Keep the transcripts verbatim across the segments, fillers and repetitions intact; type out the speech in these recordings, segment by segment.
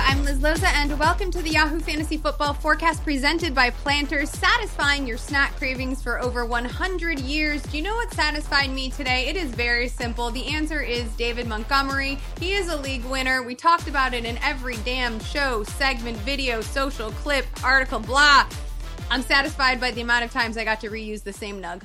I'm Liz Loza, and welcome to the Yahoo Fantasy Football Forecast presented by Planters, satisfying your snack cravings for over one hundred years. Do you know what satisfied me today? It is very simple. The answer is David Montgomery. He is a league winner. We talked about it in every damn show, segment, video, social, clip, article, blah. I'm satisfied by the amount of times I got to reuse the same nug.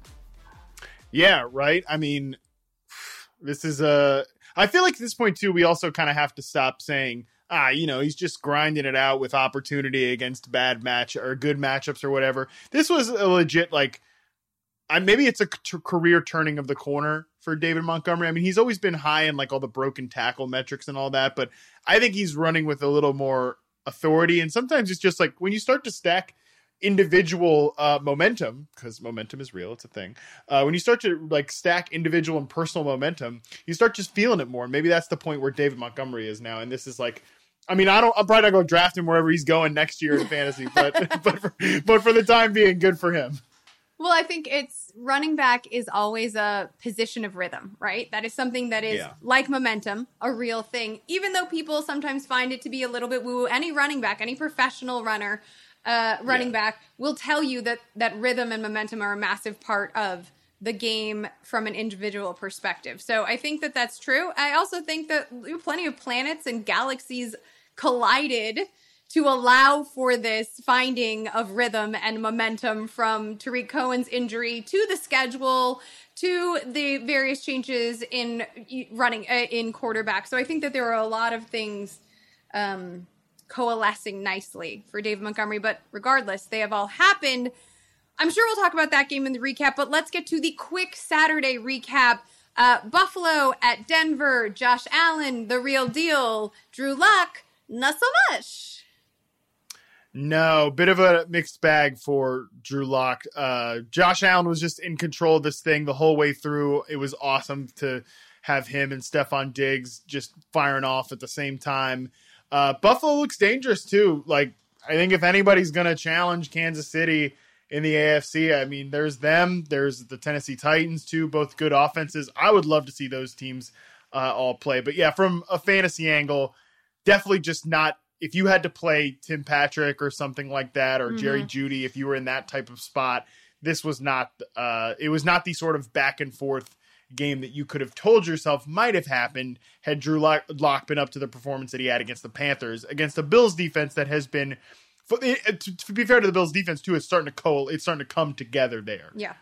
Yeah, right? I mean, this is a... I feel like at this point, too, we also kind of have to stop saying, ah, you know, he's just grinding it out with opportunity against bad match or good matchups or whatever. This was a legit, like, I, maybe it's a t- career turning of the corner for David Montgomery. I mean, he's always been high in, like, all the broken tackle metrics and all that, but I think he's running with a little more authority. And sometimes it's just like when you start to stack individual uh, momentum, because momentum is real, it's a thing. Uh, when you start to like stack individual and personal momentum, you start just feeling it more. And maybe that's the point where David Montgomery is now. And this is like, I mean, I don't, I'm probably not going to draft him wherever he's going next year in fantasy, but, but, for, but for the time being, good for him. Well, I think it's running back is always a position of rhythm, right? That is something that is Yeah. like momentum, a real thing, even though people sometimes find it to be a little bit woo-woo. Any running back, any professional runner, Uh, running Yeah. back will tell you that that rhythm and momentum are a massive part of the game from an individual perspective. So I think that that's true. I also think that plenty of planets and galaxies collided to allow for this finding of rhythm and momentum, from Tariq Cohen's injury to the schedule to the various changes in running uh, in quarterback. So I think that there are a lot of things um coalescing nicely for David Montgomery, but regardless, they have all happened. I'm sure we'll talk about that game in the recap, but let's get to the quick Saturday recap. Uh, Buffalo at Denver, Josh Allen, the real deal. Drew Luck, not so much. No, bit of a mixed bag for Drew Lock. Uh, Josh Allen was just in control of this thing the whole way through. It was awesome to have him and Stephon Diggs just firing off at the same time. Uh, Buffalo looks dangerous too. Like, I think if anybody's going to challenge Kansas City in the A F C, I mean, there's them, there's the Tennessee Titans too, both good offenses. I would love to see those teams uh, all play. But yeah, from a fantasy angle, definitely just not, if you had to play Tim Patrick or something like that, or mm-hmm. Jerry Jeudy, if you were in that type of spot, this was not, uh, it was not the sort of back and forth game that you could have told yourself might have happened had Drew Lock been up to the performance that he had against the Panthers, against the Bills defense that has been, to, to be fair to the Bills defense too, it's starting to co- it's starting to come together there. Yeah.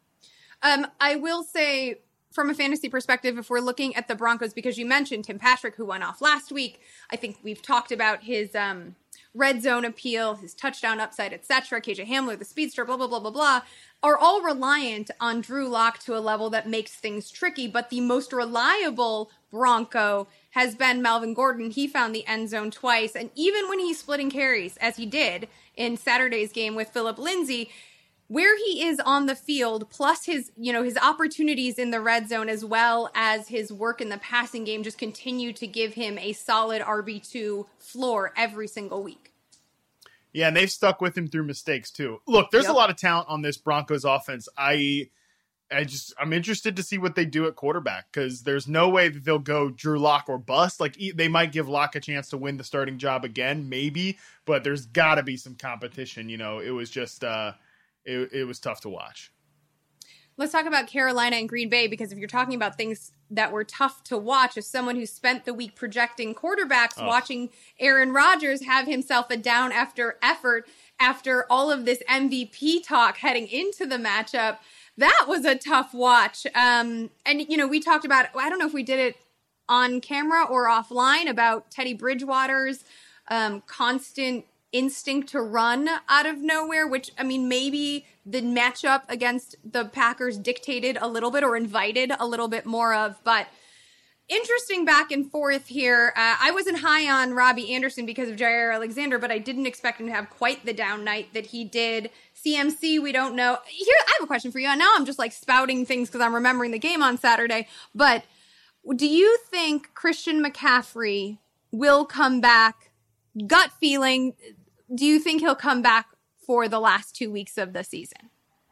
Um, I will say, from a fantasy perspective, if we're looking at the Broncos, because you mentioned Tim Patrick, who went off last week, I think we've talked about his um, red zone appeal, his touchdown upside, et cetera. K J Hamler, the speedster, blah, blah, blah, blah, blah, are all reliant on Drew Lock to a level that makes things tricky. But the most reliable Bronco has been Melvin Gordon. He found the end zone twice. And even when he's splitting carries, as he did in Saturday's game with Phillip Lindsay, where he is on the field, plus his, you know, his opportunities in the red zone, as well as his work in the passing game, just continue to give him a solid R B two floor every single week. Yeah, and they've stuck with him through mistakes too. Look, there's yep. a lot of talent on this Broncos offense. I, I just, I'm interested to see what they do at quarterback, because there's no way that they'll go Drew Lock or bust. Like, they might give Lock a chance to win the starting job again, maybe, but there's got to be some competition. You know, it was just, uh, it, it was tough to watch. Let's talk about Carolina and Green Bay, because if you're talking about things that were tough to watch, as someone who spent the week projecting quarterbacks, oh. watching Aaron Rodgers have himself a down after effort after all of this M V P talk heading into the matchup, that was a tough watch. Um, and, you know, we talked about, I don't know if we did it on camera or offline, about Teddy Bridgewater's um, constant instinct to run out of nowhere, which, I mean, maybe the matchup against the Packers dictated a little bit or invited a little bit more of, but interesting back and forth here. Uh, I wasn't high on Robbie Anderson because of Jair Alexander, but I didn't expect him to have quite the down night that he did. C M C, we don't know. Here, I have a question for you. And now I'm just like spouting things because I'm remembering the game on Saturday, but do you think Christian McCaffrey will come back? Gut feeling, do you think he'll come back for the last two weeks of the season?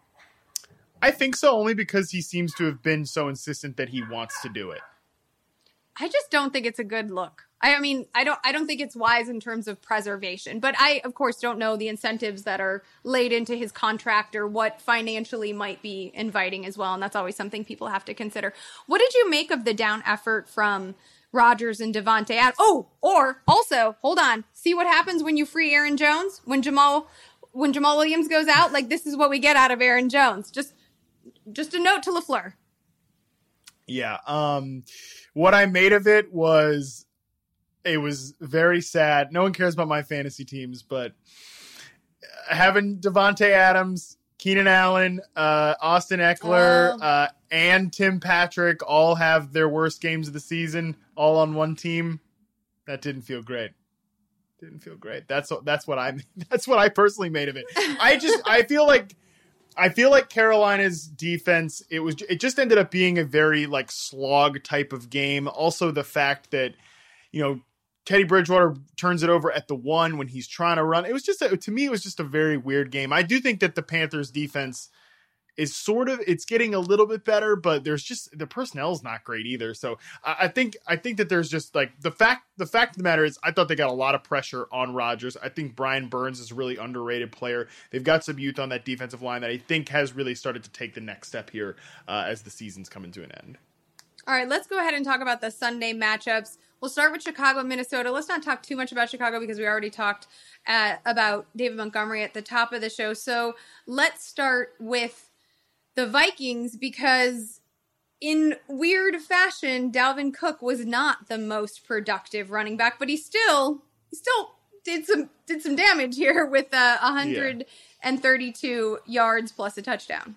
I think so, only because he seems to have been so insistent that he wants to do it. I just don't think it's a good look. I mean, I don't I don't think it's wise in terms of preservation, but I, of course, don't know the incentives that are laid into his contract or what financially might be inviting as well. And that's always something people have to consider. What did you make of the down effort from Rodgers and Davante Adams? Oh, or also, hold on, see what happens when you free Aaron Jones? When Jamal when Jamal Williams goes out, like this is what we get out of Aaron Jones. Just just a note to LaFleur. Yeah. Um, what I made of it was it was very sad. No one cares about my fantasy teams, but having Davante Adams, Keenan Allen, uh, Austin Eckler, Oh. uh, and Tim Patrick all have their worst games of the season all on one team. That didn't feel great. Didn't feel great. That's that's what I that's what I personally made of it. I just I feel like I feel like Carolina's defense, it was it just ended up being a very like slog type of game. Also the fact that, you know, Teddy Bridgewater turns it over at the one when he's trying to run. It was just, a, to me, it was just a very weird game. I do think that the Panthers defense is sort of, it's getting a little bit better, but there's just, the personnel is not great either. So I, I think, I think that there's just like the fact, the fact of the matter is I thought they got a lot of pressure on Rodgers. I think Brian Burns is a really underrated player. They've got some youth on that defensive line that I think has really started to take the next step here uh, as the season's coming to an end. All right, let's go ahead and talk about the Sunday matchups. We'll start with Chicago, Minnesota. Let's not talk too much about Chicago because we already talked uh, about David Montgomery at the top of the show. So let's start with the Vikings because in weird fashion, Dalvin Cook was not the most productive running back, but he still he still did some did some damage here with uh, one hundred thirty-two yeah. yards plus a touchdown.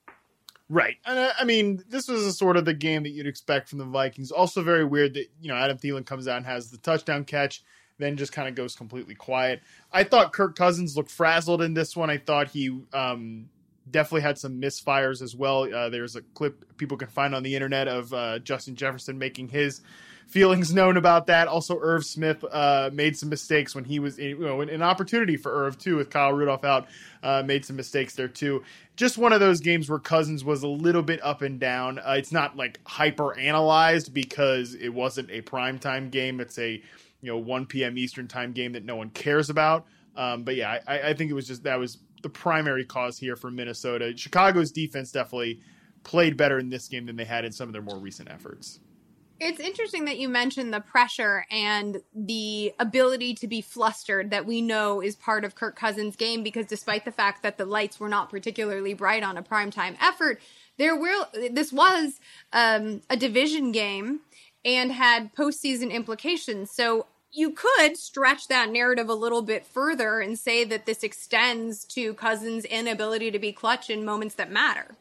Right. And I, I mean, this was a sort of the game that you'd expect from the Vikings. Also very weird that, you know, Adam Thielen comes out and has the touchdown catch, then just kind of goes completely quiet. I thought Kirk Cousins looked frazzled in this one. I thought he um, definitely had some misfires as well. Uh, there's a clip people can find on the internet of uh, Justin Jefferson making his feelings known about that. Also, Irv Smith uh, made some mistakes when he was, you know, an opportunity for Irv too with Kyle Rudolph out, uh, made some mistakes there too. Just one of those games where Cousins was a little bit up and down. Uh, it's not like hyper analyzed because it wasn't a primetime game. It's a, you know, one p.m. Eastern time game that no one cares about. Um, but yeah, I, I think it was just, that was the primary cause here for Minnesota. Chicago's defense definitely played better in this game than they had in some of their more recent efforts. It's interesting that you mentioned the pressure and the ability to be flustered that we know is part of Kirk Cousins' game because despite the fact that the lights were not particularly bright on a primetime effort, there will this was um, a division game and had postseason implications. So you could stretch that narrative a little bit further and say that this extends to Cousins' inability to be clutch in moments that matter.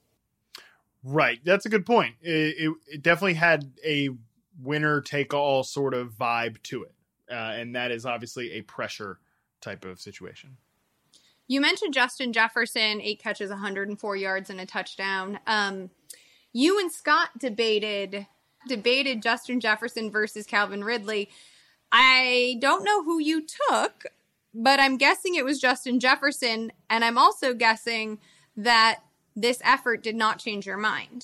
Right. That's a good point. It, it, it definitely had a winner take all sort of vibe to it. Uh, and that is obviously a pressure type of situation. You mentioned Justin Jefferson, eight catches, one hundred four yards and a touchdown. Um, you and Scott debated, debated Justin Jefferson versus Calvin Ridley. I don't know who you took, but I'm guessing it was Justin Jefferson. And I'm also guessing that this effort did not change your mind.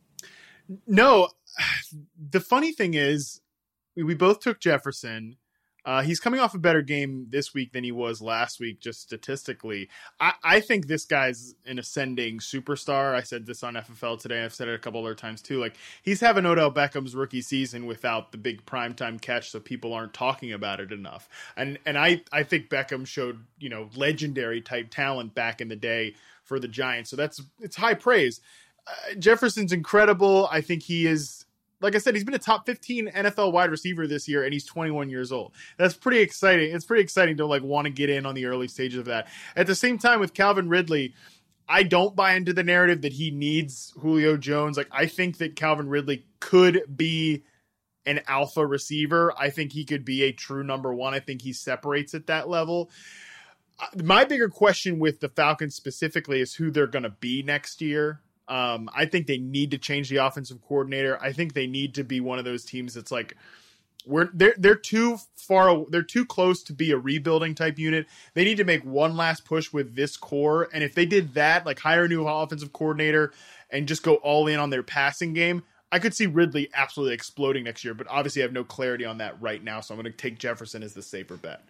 No, the funny thing is we, we both took Jefferson. Uh, he's coming off a better game this week than he was last week, just statistically. I, I think this guy's an ascending superstar. I said this on F F L today. I've said it a couple other times too. Like, he's having Odell Beckham's rookie season without the big primetime catch, so people aren't talking about it enough. And and I, I think Beckham showed, you know, legendary type talent back in the day for the Giants. So that's, it's high praise. Uh, Jefferson's incredible. I think he is, like I said, he's been a top fifteen N F L wide receiver this year, and he's twenty-one years old. That's pretty exciting. It's pretty exciting to like want to get in on the early stages of that. At the same time, with Calvin Ridley, I don't buy into the narrative that he needs Julio Jones. Like, I think that Calvin Ridley could be an alpha receiver. I think he could be a true number one. I think he separates at that level. My bigger question with the Falcons specifically is who they're going to be next year. Um, I think they need to change the offensive coordinator. I think they need to be one of those teams that's like, we're they're they're too far, they're too close to be a rebuilding type unit. They need to make one last push with this core, and if they did that, like hire a new offensive coordinator and just go all in on their passing game, I could see Ridley absolutely exploding next year, but obviously I have no clarity on that right now. So I'm going to take Jefferson as the safer bet.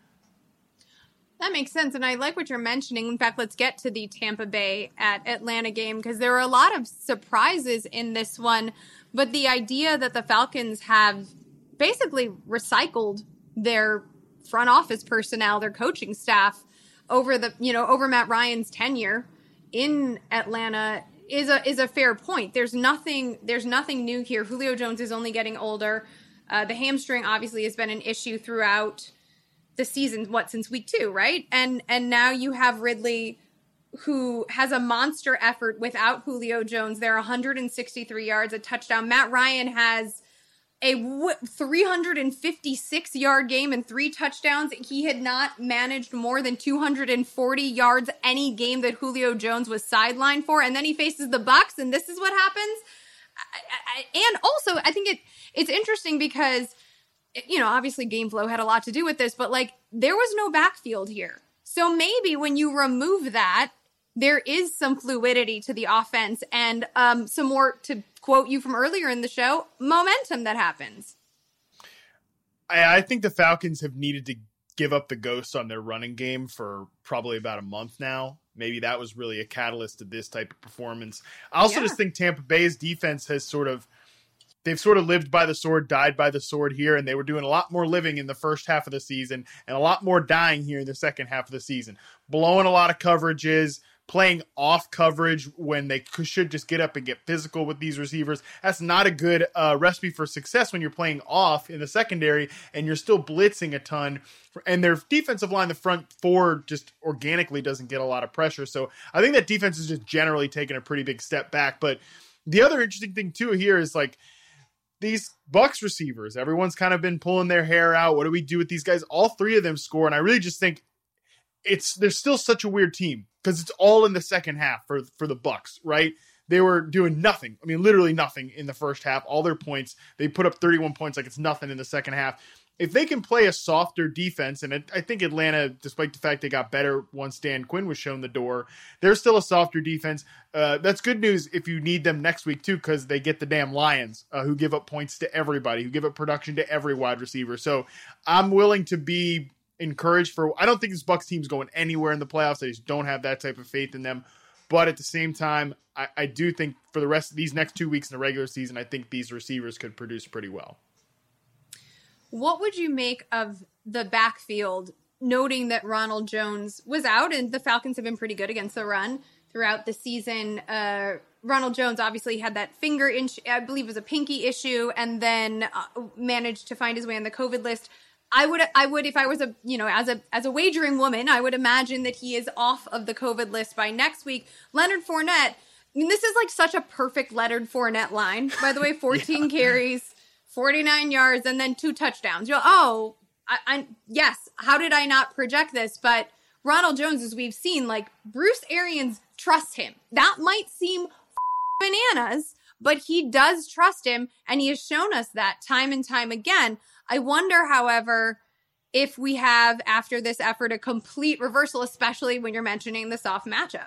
That makes sense. And I like what you're mentioning. In fact, let's get to the Tampa Bay at Atlanta game because there were a lot of surprises in this one. But the idea that the Falcons have basically recycled their front office personnel, their coaching staff over the, you know, over Matt Ryan's tenure in Atlanta is a is a fair point. There's nothing there's nothing new here. Julio Jones is only getting older. Uh, the hamstring obviously has been an issue throughout the season, what, since week two, right? And and now you have Ridley, who has a monster effort without Julio Jones. They're one hundred sixty-three yards, a touchdown. Matt Ryan has a three hundred fifty-six yard game and three touchdowns. He had not managed more than two hundred forty yards any game that Julio Jones was sidelined for. And then he faces the Bucs, and this is what happens. I, I, and also, I think it it's interesting because, you know, obviously game flow had a lot to do with this, but like there was no backfield here. So maybe when you remove that, there is some fluidity to the offense and um, some more, to quote you from earlier in the show, momentum that happens. I, I think the Falcons have needed to give up the ghost on their running game for probably about a month now. Maybe that was really a catalyst to this type of performance. I also yeah. just think Tampa Bay's defense has sort of, they've sort of lived by the sword, died by the sword here, and they were doing a lot more living in the first half of the season and a lot more dying here in the second half of the season. Blowing a lot of coverages, playing off coverage when they should just get up and get physical with these receivers. That's not a good uh, recipe for success when you're playing off in the secondary and you're still blitzing a ton. And their defensive line, the front four, just organically doesn't get a lot of pressure. So I think that defense is just generally taking a pretty big step back. But the other interesting thing too here is like these Bucs receivers, everyone's kind of been pulling their hair out. What do we do with these guys? All three of them score. And I really just think it's, they're still such a weird team because it's all in the second half for, for the Bucs, right? They were doing nothing. I mean, literally nothing in the first half. All their points, they put up thirty-one points like it's nothing in the second half. If they can play a softer defense, and it, I think Atlanta, despite the fact they got better once Dan Quinn was shown the door, they're still a softer defense. Uh, that's good news if you need them next week, too, because they get the damn Lions, uh, who give up points to everybody, who give up production to every wide receiver. So I'm willing to be encouraged for, I don't think this Bucs team's going anywhere in the playoffs. I just don't have that type of faith in them. But at the same time, I, I do think for the rest of these next two weeks in the regular season, I think these receivers could produce pretty well. What would you make of the backfield, noting that Ronald Jones was out and the Falcons have been pretty good against the run throughout the season? Uh, Ronald Jones obviously had that finger inch, I believe it was a pinky issue, and then uh, managed to find his way on the COVID list. I would, I would, if I was a, you know, as a, as a wagering woman, I would imagine that he is off of the COVID list by next week. Leonard Fournette, I mean, this is like such a perfect Leonard Fournette line, by the way, fourteen yeah. carries, forty-nine yards, and then two touchdowns. You're, oh, I, I, yes, how did I not project this? But Ronald Jones, as we've seen, like, Bruce Arians trusts him. That might seem bananas, but he does trust him, and he has shown us that time and time again. I wonder, however, if we have, after this effort, a complete reversal, especially when you're mentioning the soft matchup.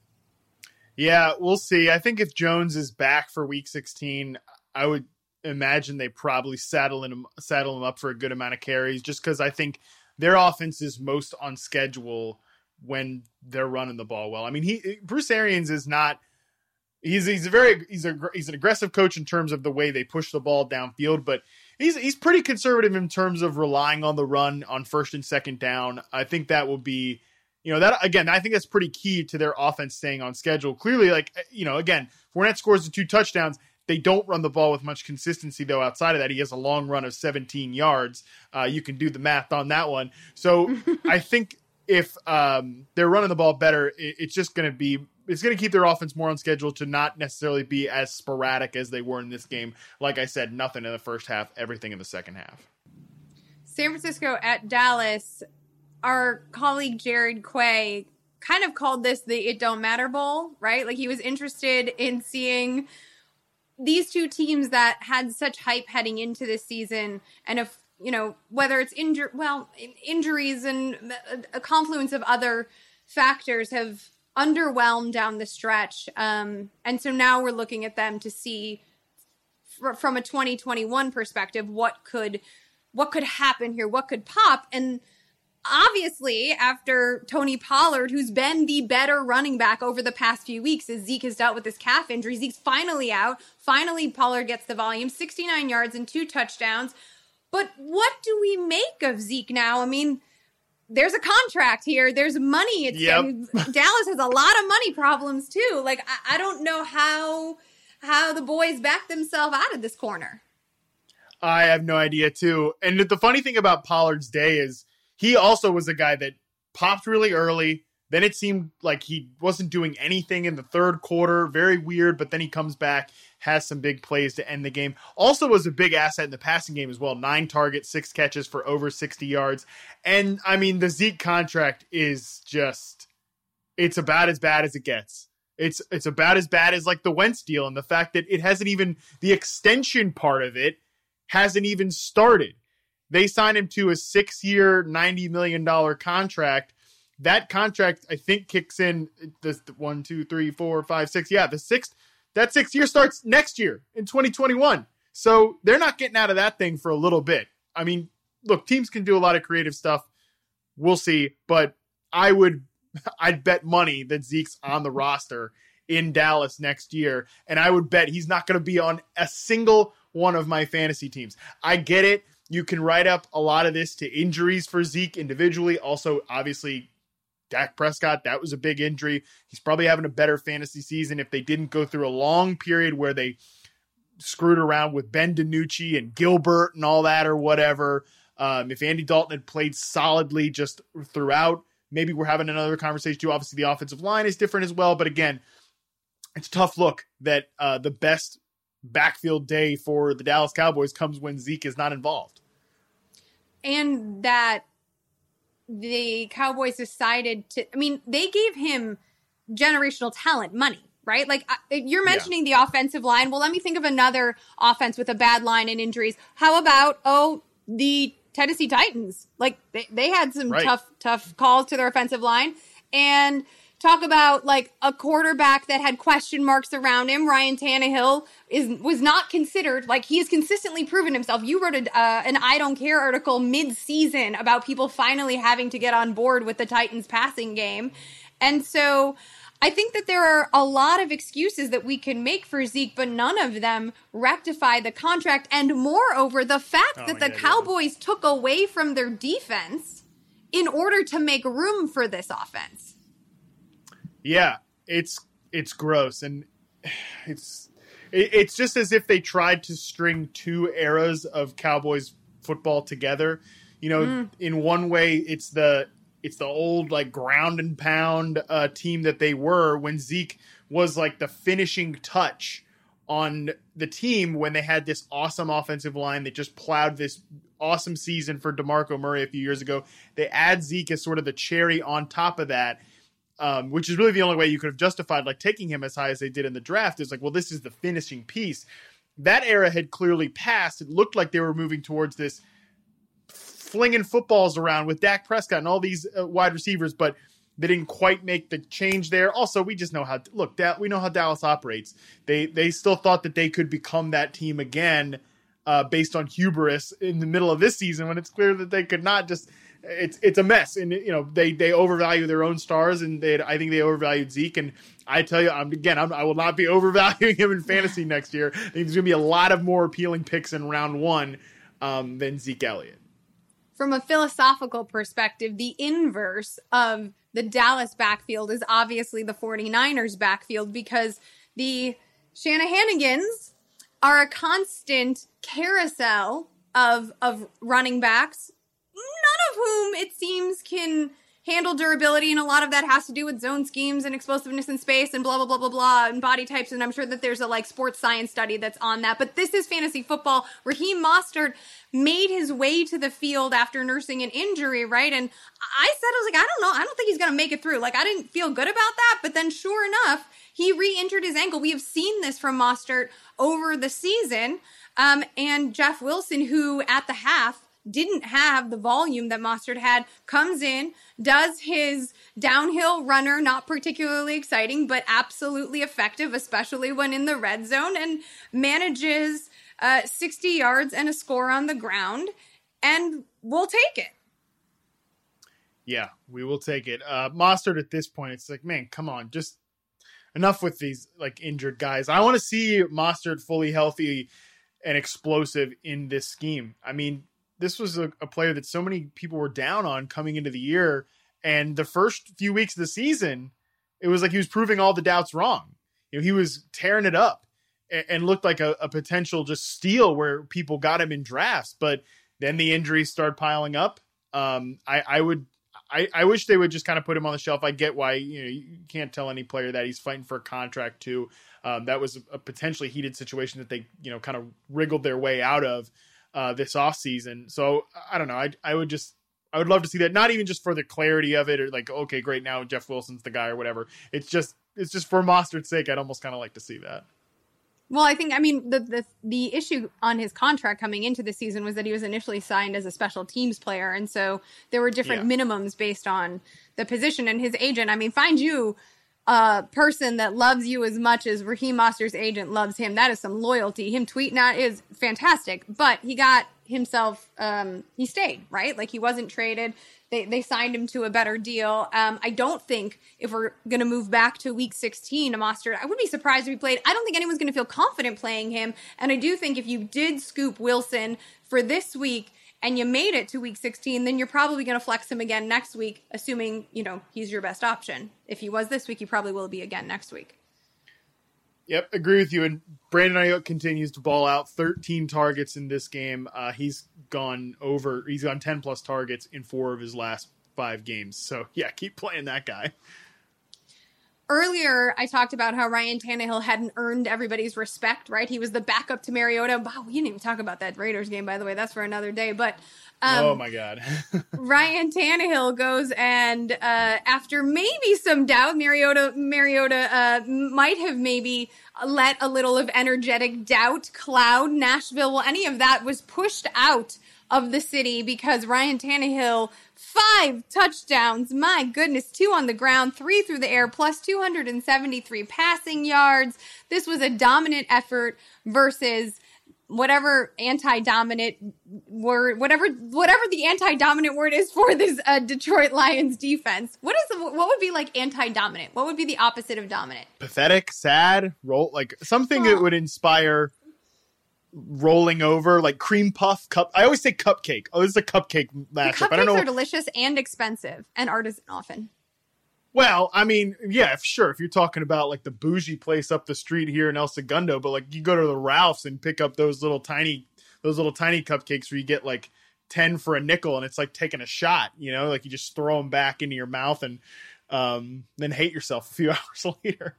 Yeah, we'll see. I think if Jones is back for week sixteen, I would imagine they probably saddle him, saddle him up for a good amount of carries, just because I think their offense is most on schedule when they're running the ball well. I mean, he Bruce Arians is not. He's he's a very he's a he's an aggressive coach in terms of the way they push the ball downfield, but he's he's pretty conservative in terms of relying on the run on first and second down. I think that will be, you know, that again, I think that's pretty key to their offense staying on schedule. Clearly, like, you know, again, Fournette scores the two touchdowns. They don't run the ball with much consistency, though. Outside of that, he has a long run of seventeen yards. Uh, you can do the math on that one. So I think if um, they're running the ball better, it, it's just going to be. It's going to keep their offense more on schedule to not necessarily be as sporadic as they were in this game. Like I said, nothing in the first half, everything in the second half. San Francisco at Dallas. Our colleague Jared Quay kind of called this the It Don't Matter Bowl, right? Like he was interested in seeing these two teams that had such hype heading into this season. And if, you know, whether it's injur- well, injuries and a confluence of other factors have underwhelmed down the stretch. Um, and so now we're looking at them to see fr- from a twenty twenty-one perspective, what could what could happen here? What could pop? And obviously, after Tony Pollard, who's been the better running back over the past few weeks as Zeke has dealt with this calf injury, Zeke's finally out. Finally, Pollard gets the volume, sixty-nine yards and two touchdowns. But what do we make of Zeke now? I mean, there's a contract here. There's money. It's yep. Dallas has a lot of money problems too. Like, I, I don't know how how the boys back themselves out of this corner. I have no idea too. And the funny thing about Pollard's day is he also was a guy that popped really early. Then it seemed like he wasn't doing anything in the third quarter. Very weird, but then he comes back, has some big plays to end the game. Also was a big asset in the passing game as well. Nine targets, six catches for over sixty yards. And, I mean, the Zeke contract is just, it's about as bad as it gets. It's it's about as bad as, like, the Wentz deal, and the fact that it hasn't even, the extension part of it hasn't even started. They signed him to a six-year, ninety million dollars contract. That contract, I think, kicks in this one, two, three, four, five, six. Yeah, the sixth. That sixth year starts next year in twenty twenty-one. So they're not getting out of that thing for a little bit. I mean, look, teams can do a lot of creative stuff. We'll see. But I would, I'd bet money that Zeke's on the roster in Dallas next year. And I would bet he's not going to be on a single one of my fantasy teams. I get it. You can write up a lot of this to injuries for Zeke individually. Also, obviously, Dak Prescott, that was a big injury. He's probably having a better fantasy season if they didn't go through a long period where they screwed around with Ben DiNucci and Gilbert and all that or whatever. Um, if Andy Dalton had played solidly just throughout, maybe we're having another conversation too. Obviously, the offensive line is different as well. But again, it's a tough look that uh, the best backfield day for the Dallas Cowboys comes when Zeke is not involved. And that the Cowboys decided to, I mean, they gave him generational talent money, right? Like, you're mentioning yeah. the offensive line. Well, let me think of another offense with a bad line and injuries. How about, oh, the Tennessee Titans? Like, they, they had some right. tough, tough calls to their offensive line. And talk about, like, a quarterback that had question marks around him. Ryan Tannehill is was not considered. Like, he has consistently proven himself. You wrote a, uh, an I Don't Care article mid-season about people finally having to get on board with the Titans passing game. And so I think that there are a lot of excuses that we can make for Zeke, but none of them rectify the contract. And moreover, the fact oh, that the yeah, Cowboys yeah. took away from their defense in order to make room for this offense. Yeah, it's it's gross, and it's it, it's just as if they tried to string two eras of Cowboys football together. You know, mm. in one way, it's the it's the old like ground and pound uh, team that they were when Zeke was like the finishing touch on the team when they had this awesome offensive line that just plowed this awesome season for DeMarco Murray a few years ago. They add Zeke as sort of the cherry on top of that. Um, which is really the only way you could have justified like taking him as high as they did in the draft. Is like, well, this is the finishing piece. That era had clearly passed. It looked like they were moving towards this flinging footballs around with Dak Prescott and all these uh, wide receivers, but they didn't quite make the change there. Also, we just know how look that we know how Dallas operates. They they still thought that they could become that team again uh, based on hubris in the middle of this season when it's clear that they could not. Just It's it's a mess, and you know they, they overvalue their own stars, and they I think they overvalued Zeke. And I tell you, I'm again I'm, I will not be overvaluing him in fantasy next year. I think there's going to be a lot of more appealing picks in round one um, than Zeke Elliott. From a philosophical perspective, the inverse of the Dallas backfield is obviously the 49ers backfield, because the Shanahanigans are a constant carousel of of running backs, none of whom, it seems, can handle durability, and a lot of that has to do with zone schemes and explosiveness in space and blah, blah, blah, blah, blah, and body types, and I'm sure that there's a, like, sports science study that's on that. But this is fantasy football. Raheem Mostert made his way to the field after nursing an injury, right? And I said, I was like, I don't know. I don't think he's going to make it through. Like, I didn't feel good about that, but then sure enough, he re-injured his ankle. We have seen this from Mostert over the season, um, and Jeff Wilson, who at the half didn't have the volume that Mostert had, comes in, does his downhill runner, not particularly exciting, but absolutely effective, especially when in the red zone, and manages uh, sixty yards and a score on the ground, and we'll take it. Yeah, we will take it. Uh, Mostert at this point, it's like, man, come on, just enough with these like injured guys. I want to see Mostert fully healthy and explosive in this scheme. I mean, this was a, a player that so many people were down on coming into the year, and the first few weeks of the season, it was like he was proving all the doubts wrong. You know, he was tearing it up and, and looked like a, a potential just steal where people got him in drafts, but then the injuries started piling up. Um, I, I would. I, I wish they would just kind of put him on the shelf. I get why, you know, you can't tell any player that he's fighting for a contract too. Um, that was a potentially heated situation that they, you know, kind of wriggled their way out of uh, this offseason. So I don't know. I I would just, I would love to see that. Not even just for the clarity of it or like, okay, great. Now Jeff Wilson's the guy or whatever. It's just, it's just for Mostert's sake. I'd almost kind of like to see that. Well, I think, I mean, the, the the issue on his contract coming into the season was that he was initially signed as a special teams player. And so there were different yeah. minimums based on the position. And his agent, I mean, find you a person that loves you as much as Raheem Mostert's agent loves him. That is some loyalty. Him tweeting that is fantastic. But he got himself, um, he stayed, right? Like he wasn't traded. They they signed him to a better deal. Um, I don't think if we're going to move back to week sixteen, Mostert, I would be surprised if he played. I don't think anyone's going to feel confident playing him. And I do think if you did scoop Wilson for this week and you made it to week sixteen, then you're probably going to flex him again next week, assuming, you know, he's your best option. If he was this week, he probably will be again next week. Yep, agree with you. And Brandon Ayuk continues to ball out. thirteen targets in this game. Uh, he's gone over. He's gone ten plus targets in four of his last five games. So yeah, keep playing that guy. Earlier, I talked about how Ryan Tannehill hadn't earned everybody's respect. Right, he was the backup to Mariota. Wow, we didn't even talk about that Raiders game, by the way. That's for another day. But um, oh my God, Ryan Tannehill goes and uh, after maybe some doubt, Mariota Mariota uh, might have maybe let a little of energetic doubt cloud Nashville. Well, any of that was pushed out of the city because Ryan Tannehill, five touchdowns, my goodness, two on the ground, three through the air, plus two hundred seventy-three passing yards. This was a dominant effort versus whatever anti-dominant word, whatever whatever the anti-dominant word is for this uh, Detroit Lions defense. What is the, what would be like anti-dominant? What would be the opposite of dominant? Pathetic, sad, roll like something well, that would inspire rolling over, like cream puff cup. I always say cupcake. Oh, this is a cupcake matchup. Cupcakes I don't know. Are delicious and expensive and artisan often. Well, I mean, yeah, sure. If you're talking about like the bougie place up the street here in El Segundo, but like you go to the Ralph's and pick up those little tiny, those little tiny cupcakes where you get like ten for a nickel, and it's like taking a shot. You know, like you just throw them back into your mouth and um, then hate yourself a few hours later.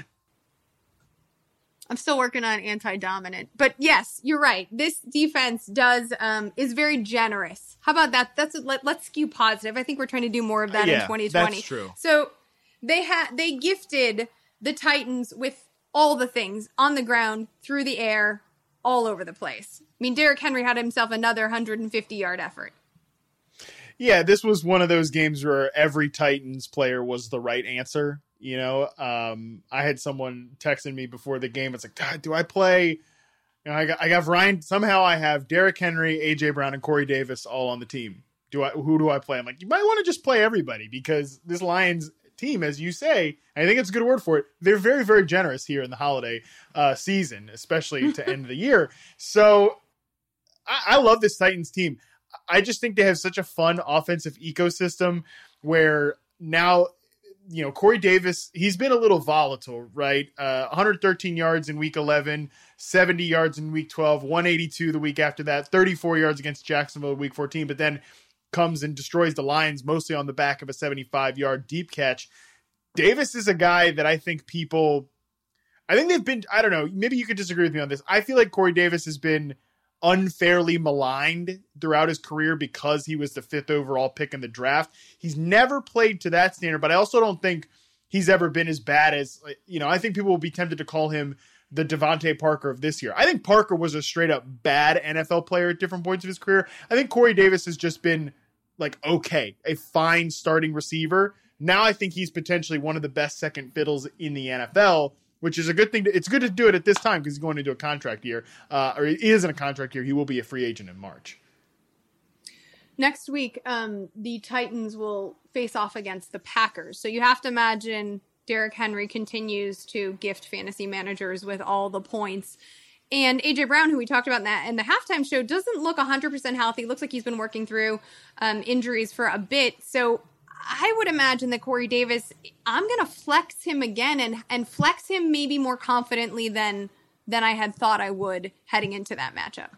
I'm still working on anti-dominant, but yes, you're right. This defense does um, is very generous. How about that? That's a, let, let's skew positive. I think we're trying to do more of that yeah, in twenty twenty. That's true. So they had they gifted the Titans with all the things on the ground, through the air, all over the place. I mean, Derrick Henry had himself another one hundred fifty yard effort. Yeah, this was one of those games where every Titans player was the right answer. You know, um, I had someone texting me before the game. It's like, do I play? You know, I got, I got Ryan. Somehow I have Derrick Henry, A J Brown, and Corey Davis all on the team. Do I? Who do I play? I'm like, you might want to just play everybody because this Lions team, as you say, I think it's a good word for it. They're very, very generous here in the holiday uh, season, especially to end the year. So I, I love this Titans team. I just think they have such a fun offensive ecosystem where now, you know, Corey Davis, he's been a little volatile, right? Uh, one hundred thirteen yards in week eleven, seventy yards in week twelve, one eighty-two the week after that, thirty-four yards against Jacksonville week fourteen, but then comes and destroys the Lions mostly on the back of a seventy-five yard deep catch. Davis is a guy that I think people, I think they've been, I don't know, maybe you could disagree with me on this. I feel like Corey Davis has been unfairly maligned throughout his career because he was the fifth overall pick in the draft. He's never played to that standard, but I also don't think he's ever been as bad as, you know, I think people will be tempted to call him the Devontae Parker of this year. I think Parker was a straight up bad N F L player at different points of his career. I think Corey Davis has just been like, okay, a fine starting receiver. Now I think he's potentially one of the best second fiddles in the N F L. which is a good thing. To, it's good to do it at this time because he's going into a contract year, uh, or he is in a contract year. He will be a free agent in March. Next week, um, the Titans will face off against the Packers. So you have to imagine Derrick Henry continues to gift fantasy managers with all the points. And A J Brown, who we talked about in the, in the halftime show, doesn't look one hundred percent healthy. Looks like he's been working through um, injuries for a bit. So I would imagine that Corey Davis, I'm going to flex him again and, and flex him maybe more confidently than than I had thought I would heading into that matchup.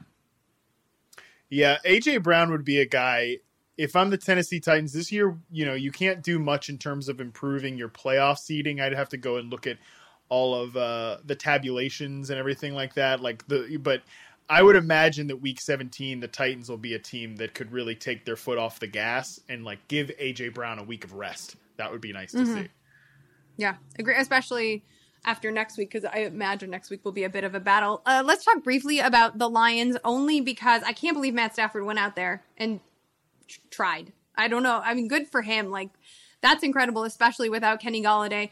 Yeah, A J Brown would be a guy, if I'm the Tennessee Titans this year, you know, you can't do much in terms of improving your playoff seeding. I'd have to go and look at all of uh, the tabulations and everything like that. Like the, but I would imagine that week seventeen, the Titans will be a team that could really take their foot off the gas and like give A J Brown a week of rest. That would be nice to mm-hmm. see. Yeah, agree, especially after next week, because I imagine next week will be a bit of a battle. Uh, let's talk briefly about the Lions, only because I can't believe Matt Stafford went out there and tr- tried. I don't know. I mean, good for him. Like, that's incredible, especially without Kenny Golladay.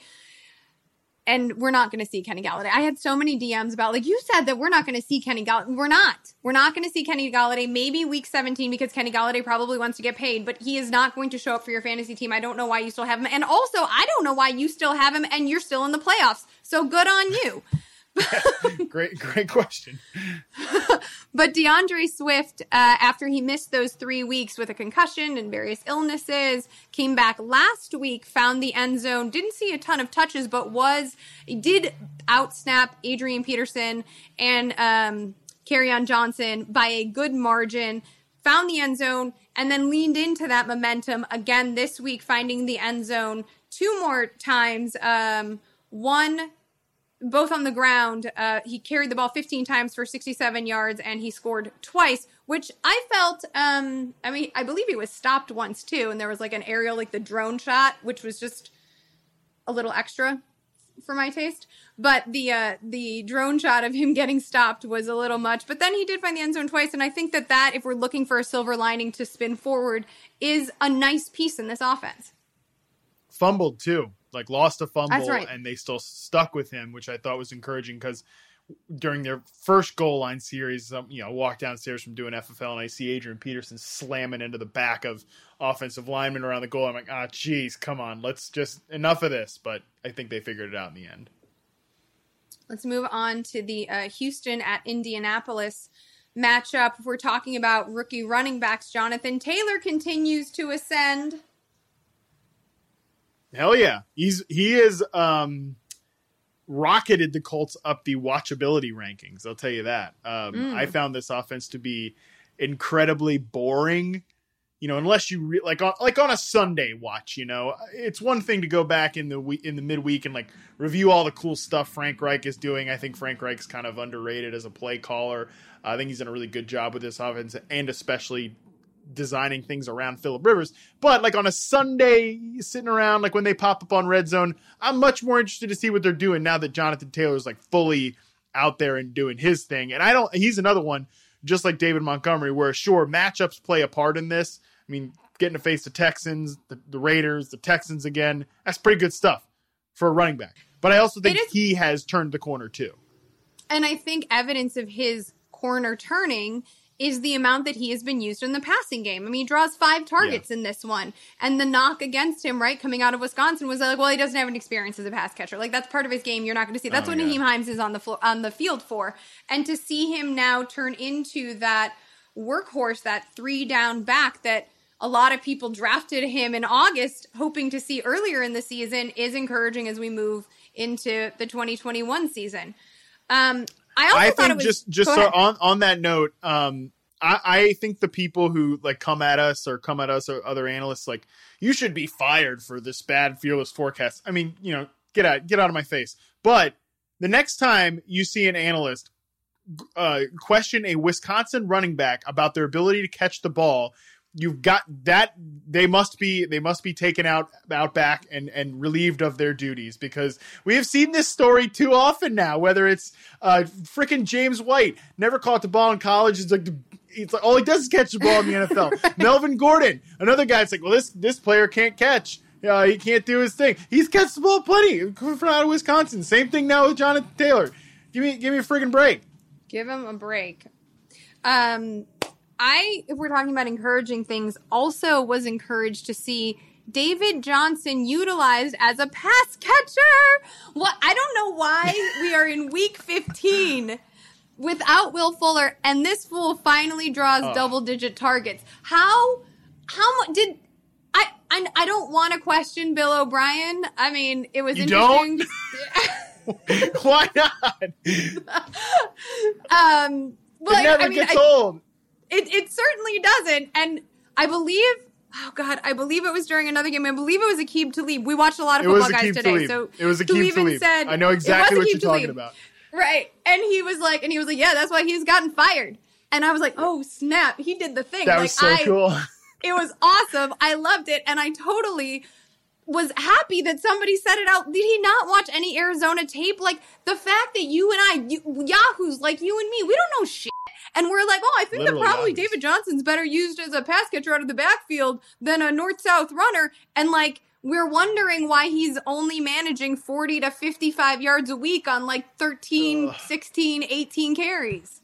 And we're not going to see Kenny Golladay. I had so many D Ms about, like, you said that we're not going to see Kenny Golladay. We're not. We're not going to see Kenny Golladay. Maybe week seventeen, because Kenny Golladay probably wants to get paid, but he is not going to show up for your fantasy team. I don't know why you still have him. And also, I don't know why you still have him and you're still in the playoffs. So good on you. great, great question. But DeAndre Swift, uh, after he missed those three weeks with a concussion and various illnesses, came back last week, found the end zone, didn't see a ton of touches, but was, did outsnap Adrian Peterson and um, Kerryon Johnson by a good margin, found the end zone, and then leaned into that momentum again this week, finding the end zone two more times. Um, one both on the ground. Uh, he carried the ball fifteen times for sixty-seven yards, and he scored twice, which I felt, um, I mean, I believe he was stopped once too, and there was like an aerial, like the drone shot, which was just a little extra for my taste. But the uh, the drone shot of him getting stopped was a little much. But then he did find the end zone twice, and I think that that, if we're looking for a silver lining to spin forward, is a nice piece in this offense. Fumbled too. Like lost a fumble, right. And they still stuck with him, which I thought was encouraging because during their first goal line series, um, you know, I walk downstairs from doing F F L and I see Adrian Peterson slamming into the back of offensive linemen around the goal. I'm like, ah, oh, geez, come on, let's just enough of this. But I think they figured it out in the end. Let's move on to the uh, Houston at Indianapolis matchup. If we're talking about rookie running backs, Jonathan Taylor continues to ascend. Hell yeah. He's he is um, rocketed the Colts up the watchability rankings. I'll tell you that. Um, mm. I found this offense to be incredibly boring. You know, unless you re- like on like on a Sunday watch. You know, it's one thing to go back in the we- in the midweek and like review all the cool stuff Frank Reich is doing. I think Frank Reich's kind of underrated as a play caller. Uh, I think he's done a really good job with this offense, and especially designing things around Phillip Rivers. But like on a Sunday sitting around, like when they pop up on Red Zone, I'm much more interested to see what they're doing now that Jonathan Taylor's like fully out there and doing his thing. And I don't, he's another one, just like David Montgomery, where sure, matchups play a part in this. I mean, getting to face the Texans, the, the Raiders, the Texans again, that's pretty good stuff for a running back. But I also think he has turned the corner too. And I think evidence of his corner turning is the amount that he has been used in the passing game. I mean, he draws five targets yeah. in this one. And the knock against him, right, coming out of Wisconsin was like, well, he doesn't have an experience as a pass catcher. Like, that's part of his game. You're not going to see. That's oh, what yeah. Nyheim Hines is on the floor, on the field for. And to see him now turn into that workhorse, that three down back that a lot of people drafted him in August, hoping to see earlier in the season, is encouraging as we move into the twenty twenty-one season. Um, I also I thought think it was, just just so on on that note, um, I, I think the people who like come at us or come at us or other analysts like, you should be fired for this bad fearless forecast. I mean, you know, get out get out of my face. But the next time you see an analyst uh, question a Wisconsin running back about their ability to catch the ball, you've got that they must be they must be taken out out back and and relieved of their duties, because we have seen this story too often now, whether it's uh freaking James White never caught the ball in college. It's like it's like all he does is catch the ball in the N F L. Melvin Gordon, another guy, it's like, well, this this player can't catch. Yeah, he can't do his thing. He's catched the ball plenty. Coming from out of Wisconsin. Same thing now with Jonathan Taylor. Give me, give me a friggin' break. Give him a break. Um, I, if we're talking about encouraging things, also was encouraged to see David Johnson utilized as a pass catcher. What? I don't know why we are in week fifteen without Will Fuller, and this fool finally draws oh. double-digit targets. How? How much did? I, I I don't want to question Bill O'Brien. I mean, it was you interesting. Don't? Why not? um, well, it never I mean, gets I, old. It it certainly doesn't, and I believe. Oh God, I believe it was during another game. I believe it was Aqib Talib. We watched a lot of it football guys today, Talib. so it was Aqib Talib. Said, I know exactly what you're Talib. talking about. Right, and he was like, and he was like, yeah, that's why he's gotten fired. And I was like, oh snap, he did the thing. That like, was so I, cool. It was awesome. I loved it, and I totally was happy that somebody said it out. Did he not watch any Arizona tape? Like the fact that you and I, you, Yahoos like you and me, we don't know shit. And we're like, oh, I think Literally that probably Yahoos. David Johnson's better used as a pass catcher out of the backfield than a north-south runner. And like, we're wondering why he's only managing forty to fifty-five yards a week on like thirteen, Ugh. sixteen, eighteen carries.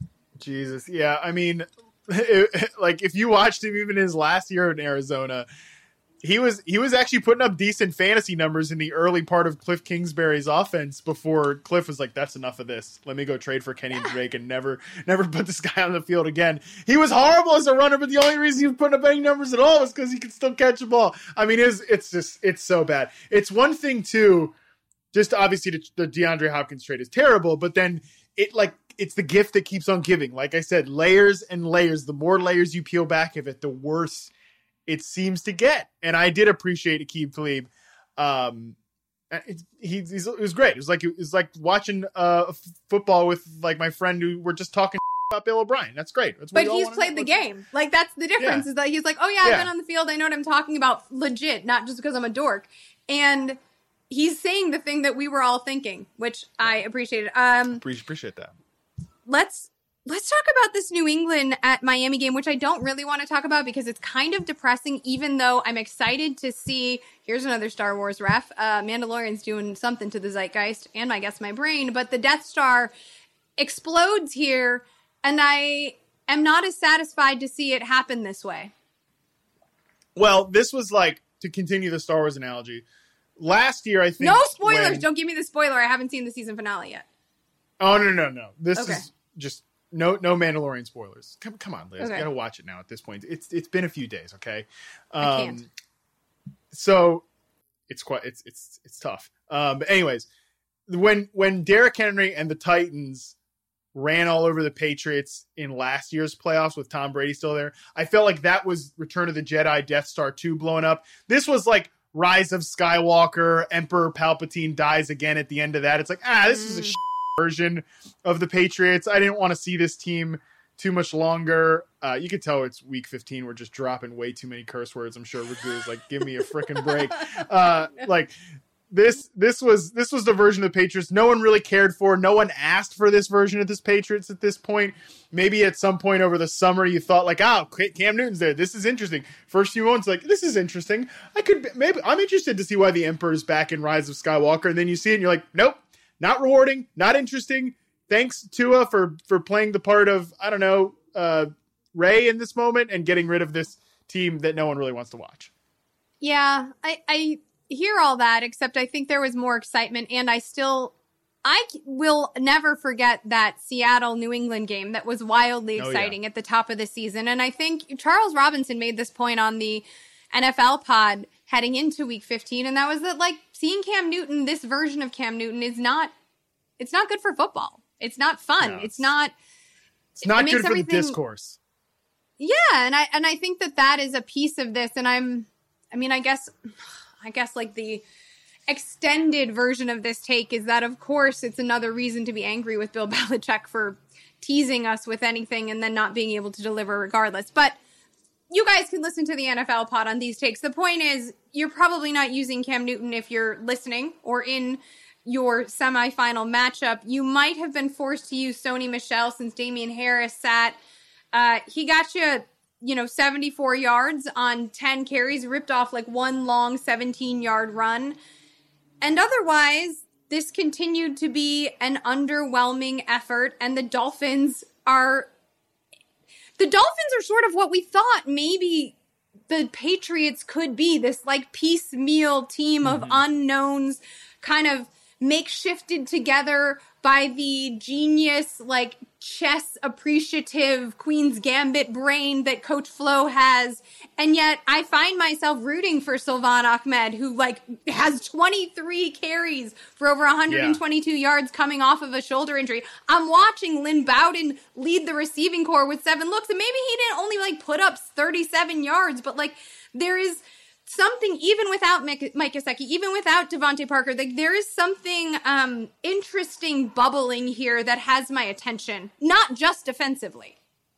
Jesus. Yeah. I mean, it, like if you watched him even his last year in Arizona, he was he was actually putting up decent fantasy numbers in the early part of Cliff Kingsbury's offense before Cliff was like, that's enough of this. Let me go trade for Kenny Drake and never never put this guy on the field again. He was horrible as a runner, but the only reason he was putting up any numbers at all was because he could still catch the ball. I mean, it's, it's just, it's so bad. It's one thing too, just obviously the, the DeAndre Hopkins trade is terrible, but then it like, it's the gift that keeps on giving. Like I said, layers and layers. The more layers you peel back of it, the worse it seems to get. And I did appreciate Aqib Talib. Um, it, he, he's, it was great. It was like it was like watching uh, f- football with like my friend who were just talking about Bill O'Brien. That's great. That's but he's played the game. Like that's the difference. Yeah. Is that he's like, oh yeah, I've yeah. been on the field. I know what I'm talking about. Legit, not just because I'm a dork. And he's saying the thing that we were all thinking, which I appreciated. Um, appreciate that. Let's. Let's talk about this New England at Miami game, which I don't really want to talk about because it's kind of depressing, even though I'm excited to see, here's another Star Wars ref, uh, Mandalorian's doing something to the zeitgeist and I guess my brain, but the Death Star explodes here, and I am not as satisfied to see it happen this way. Well, this was like, to continue the Star Wars analogy, last year I think... No spoilers! When... Don't give me the spoiler. I haven't seen the season finale yet. Oh, no, no, no. This okay. is just... No, no Mandalorian spoilers. Come, come on, Liz. Okay. You gotta watch it now. At this point, it's it's been a few days. Okay, um, I can't. So it's quite it's it's it's tough. Um, but anyways, when when Derrick Henry and the Titans ran all over the Patriots in last year's playoffs with Tom Brady still there, I felt like that was Return of the Jedi, Death Star two blowing up. This was like Rise of Skywalker, Emperor Palpatine dies again at the end of that. It's like ah, this mm. is a. Sh- version of the Patriots. I didn't want to see this team too much longer. Uh, you could tell it's week fifteen. We're just dropping way too many curse words. I'm sure Raghu is like, give me a freaking break. Uh, like this, this was, this was the version of the Patriots no one really cared for. No one asked for this version of this Patriots at this point. Maybe at some point over the summer, you thought like, oh, Cam Newton's there. This is interesting. First few months, like, this is interesting. I could, maybe I'm interested to see why the Emperor's back in Rise of Skywalker. And then you see it and you're like, nope. Not rewarding, not interesting. Thanks, Tua, for for playing the part of, I don't know, uh, Ray in this moment and getting rid of this team that no one really wants to watch. Yeah, I, I hear all that, except I think there was more excitement, and I still, I will never forget that Seattle-New England game that was wildly exciting oh, yeah. at the top of the season. And I think Charles Robinson made this point on the N F L pod heading into week fifteen, and that was that, like, seeing Cam Newton, this version of Cam Newton, is not, it's not good for football. It's not fun. No, it's, it's not. It's not it good for the discourse. Yeah, and I and I think that that is a piece of this, and I'm, I mean, I guess, I guess like the extended version of this take is that, of course, it's another reason to be angry with Bill Belichick for teasing us with anything and then not being able to deliver regardless. But you guys can listen to the N F L pod on these takes. The point is, you're probably not using Cam Newton if you're listening or in your semifinal matchup. You might have been forced to use Sony Michel since Damian Harris sat. Uh, he got you you know, seventy-four yards on ten carries, ripped off like one long seventeen yard run. And otherwise, this continued to be an underwhelming effort, and the Dolphins are the Dolphins are sort of what we thought maybe the Patriots could be, this like piecemeal team of mm-hmm. unknowns kind of makeshifted together by the genius, like chess appreciative Queen's Gambit brain that Coach Flo has. And yet I find myself rooting for Salvon Ahmed, who like has twenty-three carries for over one hundred twenty-two yeah. yards coming off of a shoulder injury. I'm watching Lynn Bowden lead the receiving corps with seven looks, and maybe he didn't only like put up thirty-seven yards, but like there is something, even without Mike, Mike Gesicki, even without Devontae Parker, like there is something um, interesting bubbling here that has my attention, not just defensively.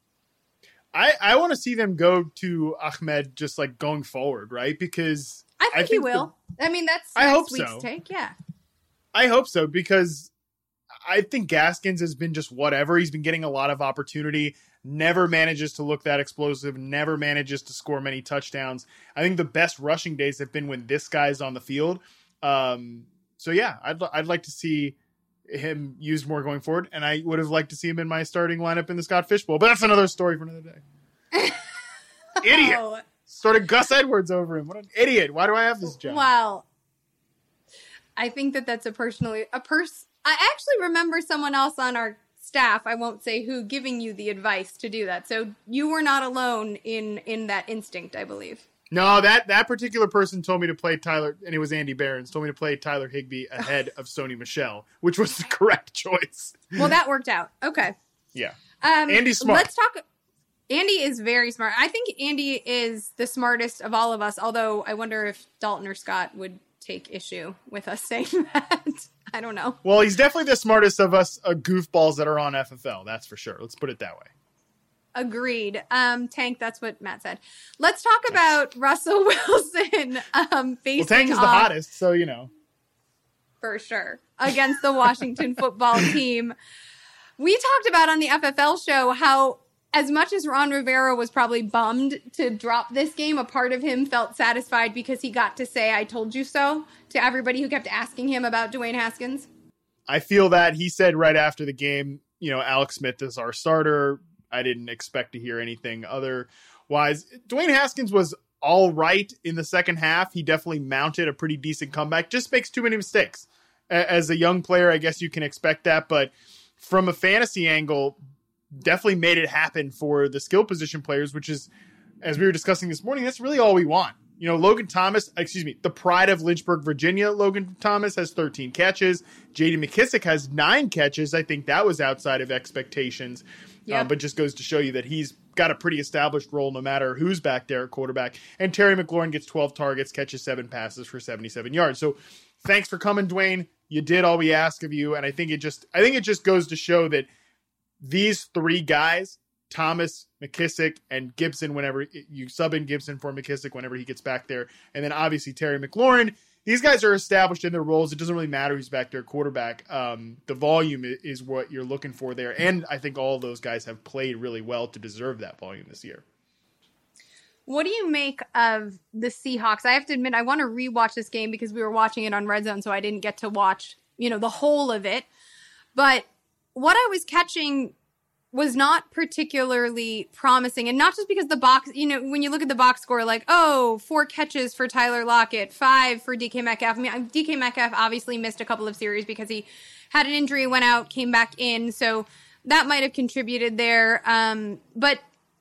I, I want to see them go to Ahmed just like going forward, right? Because I think, I think he will. The, I mean, that's I hope Sweet's so. Take, yeah. I hope so, because I think Gaskins has been just whatever. He's been getting a lot of opportunity. Never manages to look that explosive, never manages to score many touchdowns. I think the best rushing days have been when this guy's on the field. Um, so, yeah, I'd, I'd like to see him used more going forward, and I would have liked to see him in my starting lineup in the Scott Fish Bowl, but that's another story for another day. Idiot. Oh. Started Gus Edwards over him. What an idiot. Why do I have this job? Wow. I think that that's a personally, a pers- I actually remember someone else on our staff, I won't say who, giving you the advice to do that. So you were not alone in in that instinct, I believe. No, that that particular person told me to play Tyler, and it was Andy Behrens, told me to play Tyler Higbee ahead of Sony Michel, which was the correct choice. Well, that worked out. Okay. Yeah. Um, Andy's smart. Let's talk. Andy is very smart. I think Andy is the smartest of all of us, although I wonder if Dalton or Scott would take issue with us saying that. I don't know. Well, he's definitely the smartest of us uh, goofballs that are on F F L. That's for sure. Let's put it that way. Agreed. Um, Tank, that's what Matt said. Let's talk about Russell Wilson um, facing Well, Tank is the off, hottest, so, you know. for sure, against the Washington football team. We talked about on the F F L show how, as much as Ron Rivera was probably bummed to drop this game, a part of him felt satisfied because he got to say, I told you so, to everybody who kept asking him about Dwayne Haskins. I feel that he said right after the game, you know, Alex Smith is our starter. I didn't expect to hear anything otherwise. Dwayne Haskins was all right in the second half. He definitely mounted a pretty decent comeback, just makes too many mistakes. As a young player, I guess you can expect that, but from a fantasy angle, definitely made it happen for the skill position players, which is, as we were discussing this morning, that's really all we want. You know, Logan Thomas, excuse me, the pride of Lynchburg, Virginia, Logan Thomas has thirteen catches. J D McKissick has nine catches. I think that was outside of expectations, yep. uh, but just goes to show you that he's got a pretty established role no matter who's back there at quarterback. And Terry McLaurin gets twelve targets, catches seven passes for seventy-seven yards. So thanks for coming, Dwayne. You did all we ask of you. And I think it just, I think it just goes to show that these three guys, Thomas, McKissick, and Gibson, whenever you sub in Gibson for McKissick, whenever he gets back there, and then obviously Terry McLaurin, these guys are established in their roles. It doesn't really matter who's back there quarterback. Um, the volume is what you're looking for there. And I think all of those guys have played really well to deserve that volume this year. What do you make of the Seahawks? I have to admit, I want to rewatch this game because we were watching it on Red Zone, so I didn't get to watch, you know, the whole of it. But what I was catching was not particularly promising. And not just because the box, you know, when you look at the box score, like, oh, four catches for Tyler Lockett, five for D K Metcalf. I mean, D K Metcalf obviously missed a couple of series because he had an injury, went out, came back in. So that might have contributed there. Um, but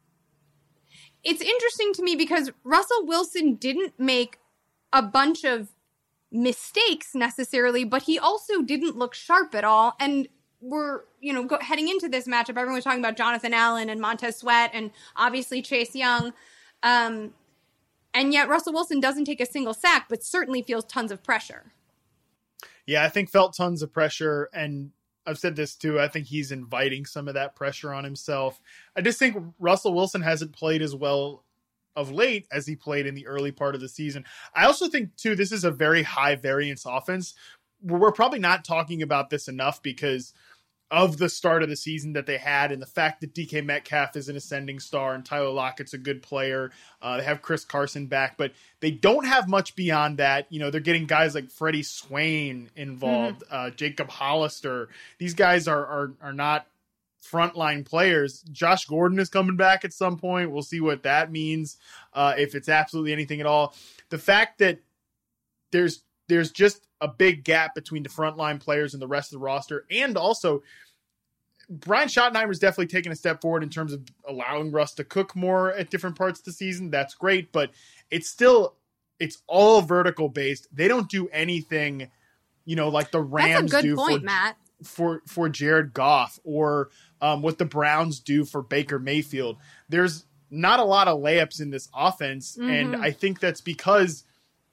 it's interesting to me because Russell Wilson didn't make a bunch of mistakes necessarily, but he also didn't look sharp at all. And we're, you know, go, heading into this matchup, everyone was talking about Jonathan Allen and Montez Sweat and obviously Chase Young. Um, and yet Russell Wilson doesn't take a single sack, but certainly feels tons of pressure. Yeah, I think felt tons of pressure. And I've said this too. I think he's inviting some of that pressure on himself. I just think Russell Wilson hasn't played as well of late as he played in the early part of the season. I also think too, this is a very high variance offense. We're probably not talking about this enough because of the start of the season that they had, and the fact that D K Metcalf is an ascending star and Tyler Lockett's a good player. Uh, they have Chris Carson back, but they don't have much beyond that. You know, they're getting guys like Freddie Swain involved, mm-hmm. uh, Jacob Hollister. These guys are, are, are not frontline players. Josh Gordon is coming back at some point. We'll see what that means, uh, if it's absolutely anything at all. The fact that there's, there's just a big gap between the frontline players and the rest of the roster. And also Brian Schottenheimer's definitely taken a step forward in terms of allowing Russ to cook more at different parts of the season. That's great, but it's still, it's all vertical based. They don't do anything, you know, like the Rams That's a good do point, for, Matt. for, for Jared Goff, or um, what the Browns do for Baker Mayfield. There's not a lot of layups in this offense. Mm-hmm. And I think that's because,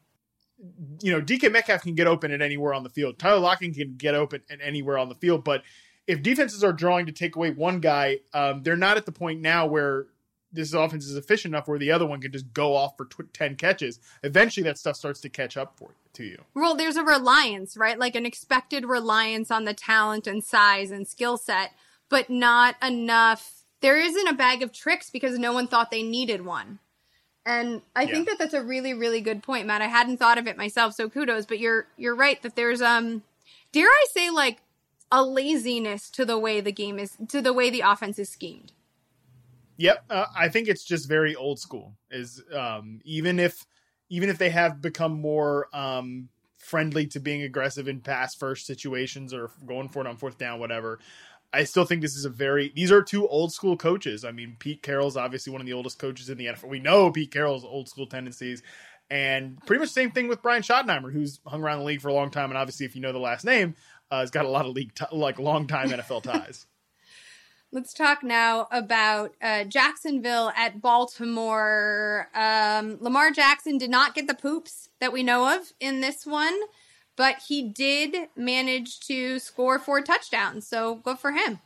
you know, D K Metcalf can get open at anywhere on the field. Tyler Lockett can get open at anywhere on the field. But if defenses are drawing to take away one guy, um, they're not at the point now where this offense is efficient enough where the other one can just go off for tw- ten catches. Eventually that stuff starts to catch up for to you. Well, there's a reliance, right? Like an expected reliance on the talent and size and skill set, but not enough. There isn't a bag of tricks because no one thought they needed one. And I yeah. think that that's a really, really good point, Matt. I hadn't thought of it myself, so kudos. But you're you're right that there's, um, dare I say, like a laziness to the way the game is, to the way the offense is schemed. Yep, uh, I think it's just very old school. Is um, even if even if they have become more um, friendly to being aggressive in pass first situations or going for it on fourth down, whatever. I still think this is a very, these are two old school coaches. I mean, Pete Carroll's obviously one of the oldest coaches in the N F L. We know Pete Carroll's old school tendencies, and pretty much the same thing with Brian Schottenheimer, who's hung around the league for a long time. And obviously, if you know the last name, uh, has got a lot of league, t- like long time N F L ties. Let's talk now about uh, Jacksonville at Baltimore. Um, Lamar Jackson did not get the poops that we know of in this one, but he did manage to score four touchdowns, so good for him.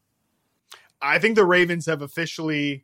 I think the Ravens have officially,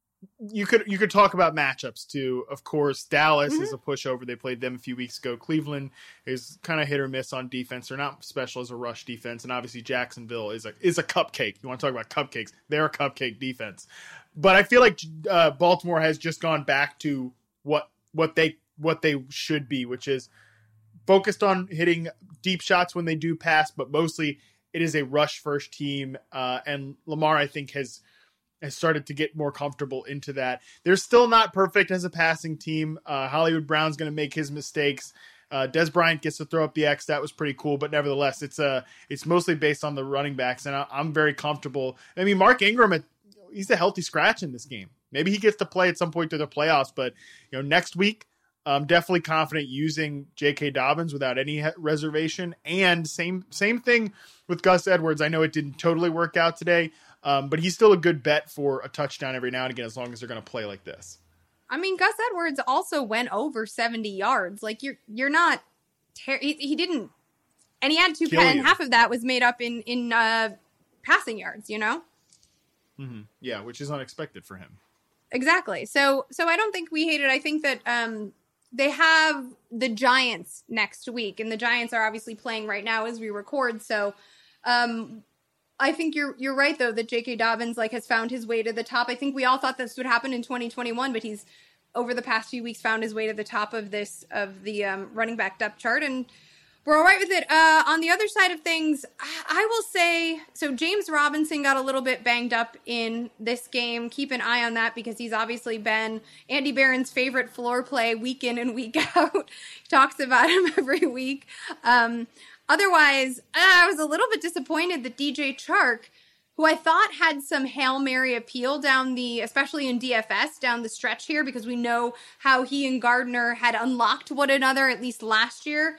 you could you could talk about matchups too. Of course, Dallas mm-hmm. is a pushover. They played them a few weeks ago. Cleveland is kind of hit or miss on defense. They're not special as a rush defense. And obviously Jacksonville is a is a cupcake. You want to talk about cupcakes? They're a cupcake defense. But I feel like uh, Baltimore has just gone back to what what they what they should be, which is focused on hitting deep shots when they do pass, but mostly it is a rush first team. Uh, and Lamar, I think, has has started to get more comfortable into that. They're still not perfect as a passing team. Uh, Hollywood Brown's going to make his mistakes. Uh, Des Bryant gets to throw up the X. That was pretty cool, but nevertheless, it's uh, it's mostly based on the running backs, and I, I'm very comfortable. I mean, Mark Ingram, he's a healthy scratch in this game. Maybe he gets to play at some point through the playoffs, but you know, next week, I'm definitely confident using J K. Dobbins without any reservation. And same same thing with Gus Edwards. I know it didn't totally work out today, um, but he's still a good bet for a touchdown every now and again as long as they're going to play like this. I mean, Gus Edwards also went over seventy yards. Like you're you're not ter- he, he didn't, and he had two pa- and half of that was made up in in uh, passing yards. You know. Mm-hmm. Yeah, which is unexpected for him. Exactly. So so I don't think we hate it. I think that. Um, They have the Giants next week, and the Giants are obviously playing right now as we record. So, um, I think you're you're right though that J K. Dobbins like has found his way to the top. I think we all thought this would happen in twenty twenty-one, but he's over the past few weeks found his way to the top of this of the um, running back depth chart, and we're all right with it. Uh, on the other side of things, I will say, so James Robinson got a little bit banged up in this game. Keep an eye on that because he's obviously been Andy Barron's favorite floor play week in and week out. He talks about him every week. Um, otherwise, I was a little bit disappointed that D J Chark, who I thought had some Hail Mary appeal down the, especially in D F S, down the stretch here, because we know how he and Gardner had unlocked one another, at least last year.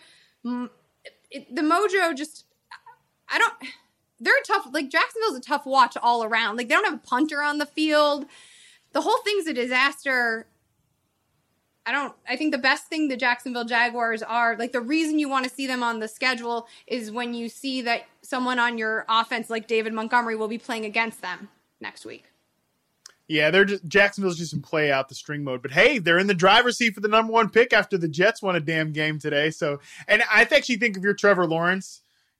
It, the mojo just, I don't, they're a tough, like Jacksonville's a tough watch all around. Like they don't have a punter on the field. The whole thing's a disaster. I don't, I think the best thing the Jacksonville Jaguars are, like the reason you want to see them on the schedule is when you see that someone on your offense like David Montgomery will be playing against them next week. Yeah, they're just Jacksonville's just in play out the string mode. But hey, they're in the driver's seat for the number one pick after the Jets won a damn game today. So, and I actually think if you're Trevor Lawrence,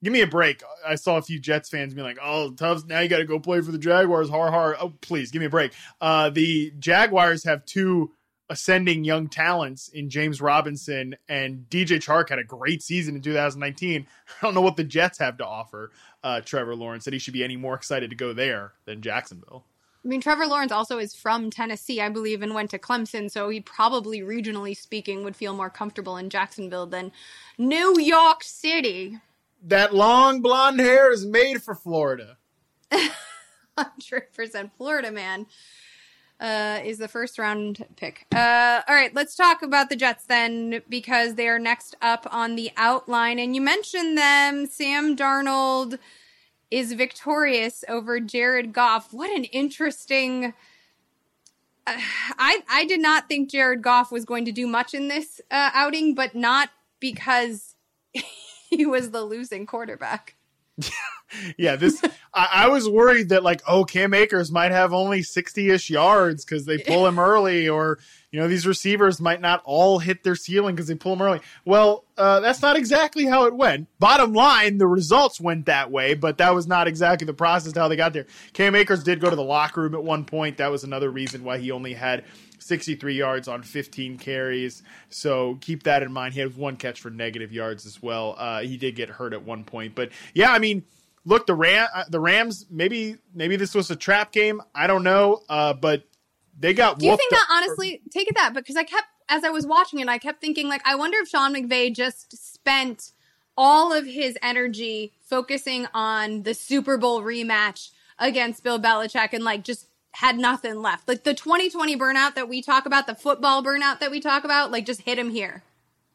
Give me a break. I saw a few Jets fans being like, oh, Tubbs, now you got to go play for the Jaguars. Har, har. Oh, please, give me a break. Uh, the Jaguars have two ascending young talents in James Robinson, and D J Chark had a great season in two thousand nineteen. I don't know what the Jets have to offer uh, Trevor Lawrence, that he should be any more excited to go there than Jacksonville. I mean, Trevor Lawrence also is from Tennessee, I believe, and went to Clemson, so he probably, regionally speaking, would feel more comfortable in Jacksonville than New York City. That long blonde hair is made for Florida. one hundred percent Florida man uh, is the first round pick. Uh, all right, let's talk about the Jets then, because they are next up on the outline. And you mentioned them. Sam Darnold is victorious over Jared Goff. What an interesting... Uh, I, I did not think Jared Goff was going to do much in this uh, outing, but not because... he was the losing quarterback. yeah, this I, I was worried that like, oh, Cam Akers might have only sixty-ish yards because they pull him early, or you know, these receivers might not all hit their ceiling because they pull him early. Well, uh, that's not exactly how it went. Bottom line, the results went that way, but that was not exactly the process how they got there. Cam Akers did go to the locker room at one point. That was another reason why he only had sixty-three yards on fifteen carries. So keep that in mind. He had one catch for negative yards as well. Uh, he did get hurt at one point, but yeah, I mean, look, the Ram, the Rams, maybe, maybe this was a trap game. I don't know. Uh, but they got, do you think that honestly, take it that, because I kept, as I was watching it, I kept thinking like, I wonder if Sean McVay just spent all of his energy focusing on the Super Bowl rematch against Bill Belichick and like just had nothing left. Like the twenty twenty burnout that we talk about, the football burnout that we talk about, like just hit him here.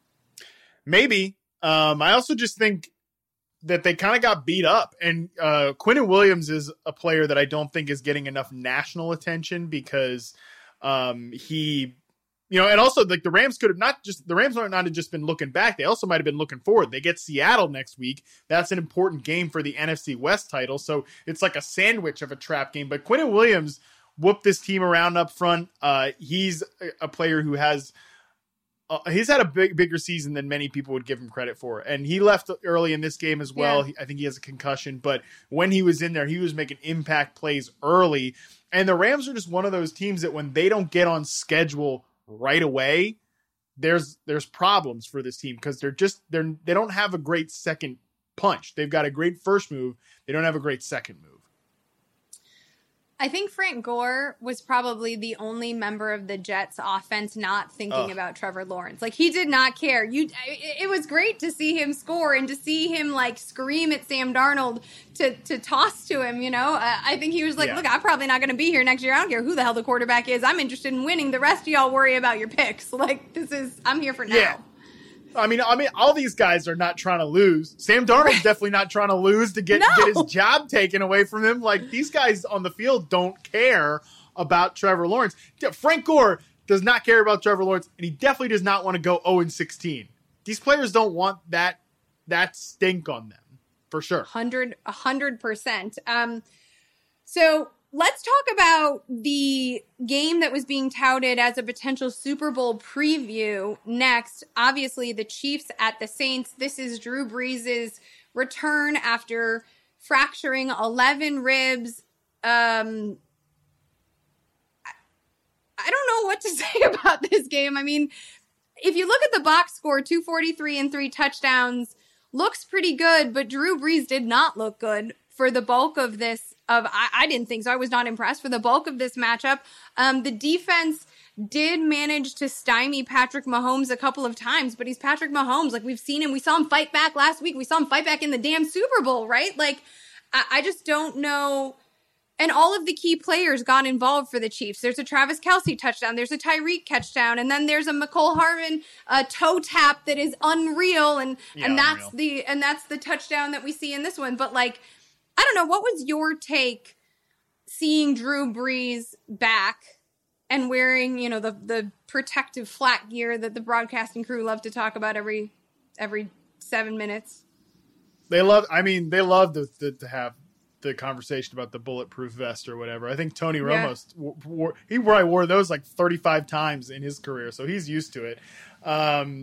Maybe. Um, I also just think that they kind of got beat up, and uh, Quinnen Williams is a player that I don't think is getting enough national attention because um, he, you know, and also like the Rams could have not just, the Rams might not have just been looking back. They also might have been looking forward. They get Seattle next week. That's an important game for the N F C West title. So it's like a sandwich of a trap game, but Quinnen Williams whooped this team around up front. Uh, he's a, a player who has, uh, he's had a big, bigger season than many people would give him credit for. And he left early in this game as well. Yeah. He, I think he has a concussion, but when he was in there, he was making impact plays early. And the Rams are just one of those teams that when they don't get on schedule right away, there's there's problems for this team because they're just they're they don't have a great second punch. They've got a great first move. They don't have a great second move. I think Frank Gore was probably the only member of the Jets offense not thinking Ugh. about Trevor Lawrence. Like, he did not care. You, it was great to see him score and to see him, like, scream at Sam Darnold to, to toss to him, you know? Uh, I think he was like, yeah. look, I'm probably not going to be here next year. I don't care who the hell the quarterback is. I'm interested in winning. The rest of y'all worry about your picks. Like, this is, I'm here for now. Yeah. I mean, I mean, all these guys are not trying to lose. Sam Darnold's definitely not trying to lose to get, no. get his job taken away from him. Like, these guys on the field don't care about Trevor Lawrence. Frank Gore does not care about Trevor Lawrence, and he definitely does not want to go oh and sixteen. These players don't want that that stink on them, for sure. one hundred percent. Um, so let's talk about the game that was being touted as a potential Super Bowl preview next. Obviously, the Chiefs at the Saints. This is Drew Brees' return after fracturing eleven ribs. Um, I don't know what to say about this game. I mean, if you look at the box score, two forty-three and three touchdowns, looks pretty good, but Drew Brees did not look good for the bulk of this. Of I, I didn't think so. I was not impressed for the bulk of this matchup. Um, the defense did manage to stymie Patrick Mahomes a couple of times, but he's Patrick Mahomes. Like, we've seen him. We saw him fight back last week. We saw him fight back in the damn Super Bowl, right? Like, I, I just don't know. And all of the key players got involved for the Chiefs. There's a Travis Kelce touchdown. There's a Tyreek touchdown. And then there's a McCole Hardman uh, toe tap that is unreal. And, yeah, and that's unreal. the, and that's the touchdown that we see in this one. But like, I don't know. What was your take seeing Drew Brees back and wearing, you know, the, the protective flat gear that the broadcasting crew love to talk about every, every seven minutes? They love, I mean, they love to, to, to have the conversation about the bulletproof vest or whatever. I think Tony Romo, yeah. wore, he probably wore those like thirty-five times in his career, so he's used to it. Um,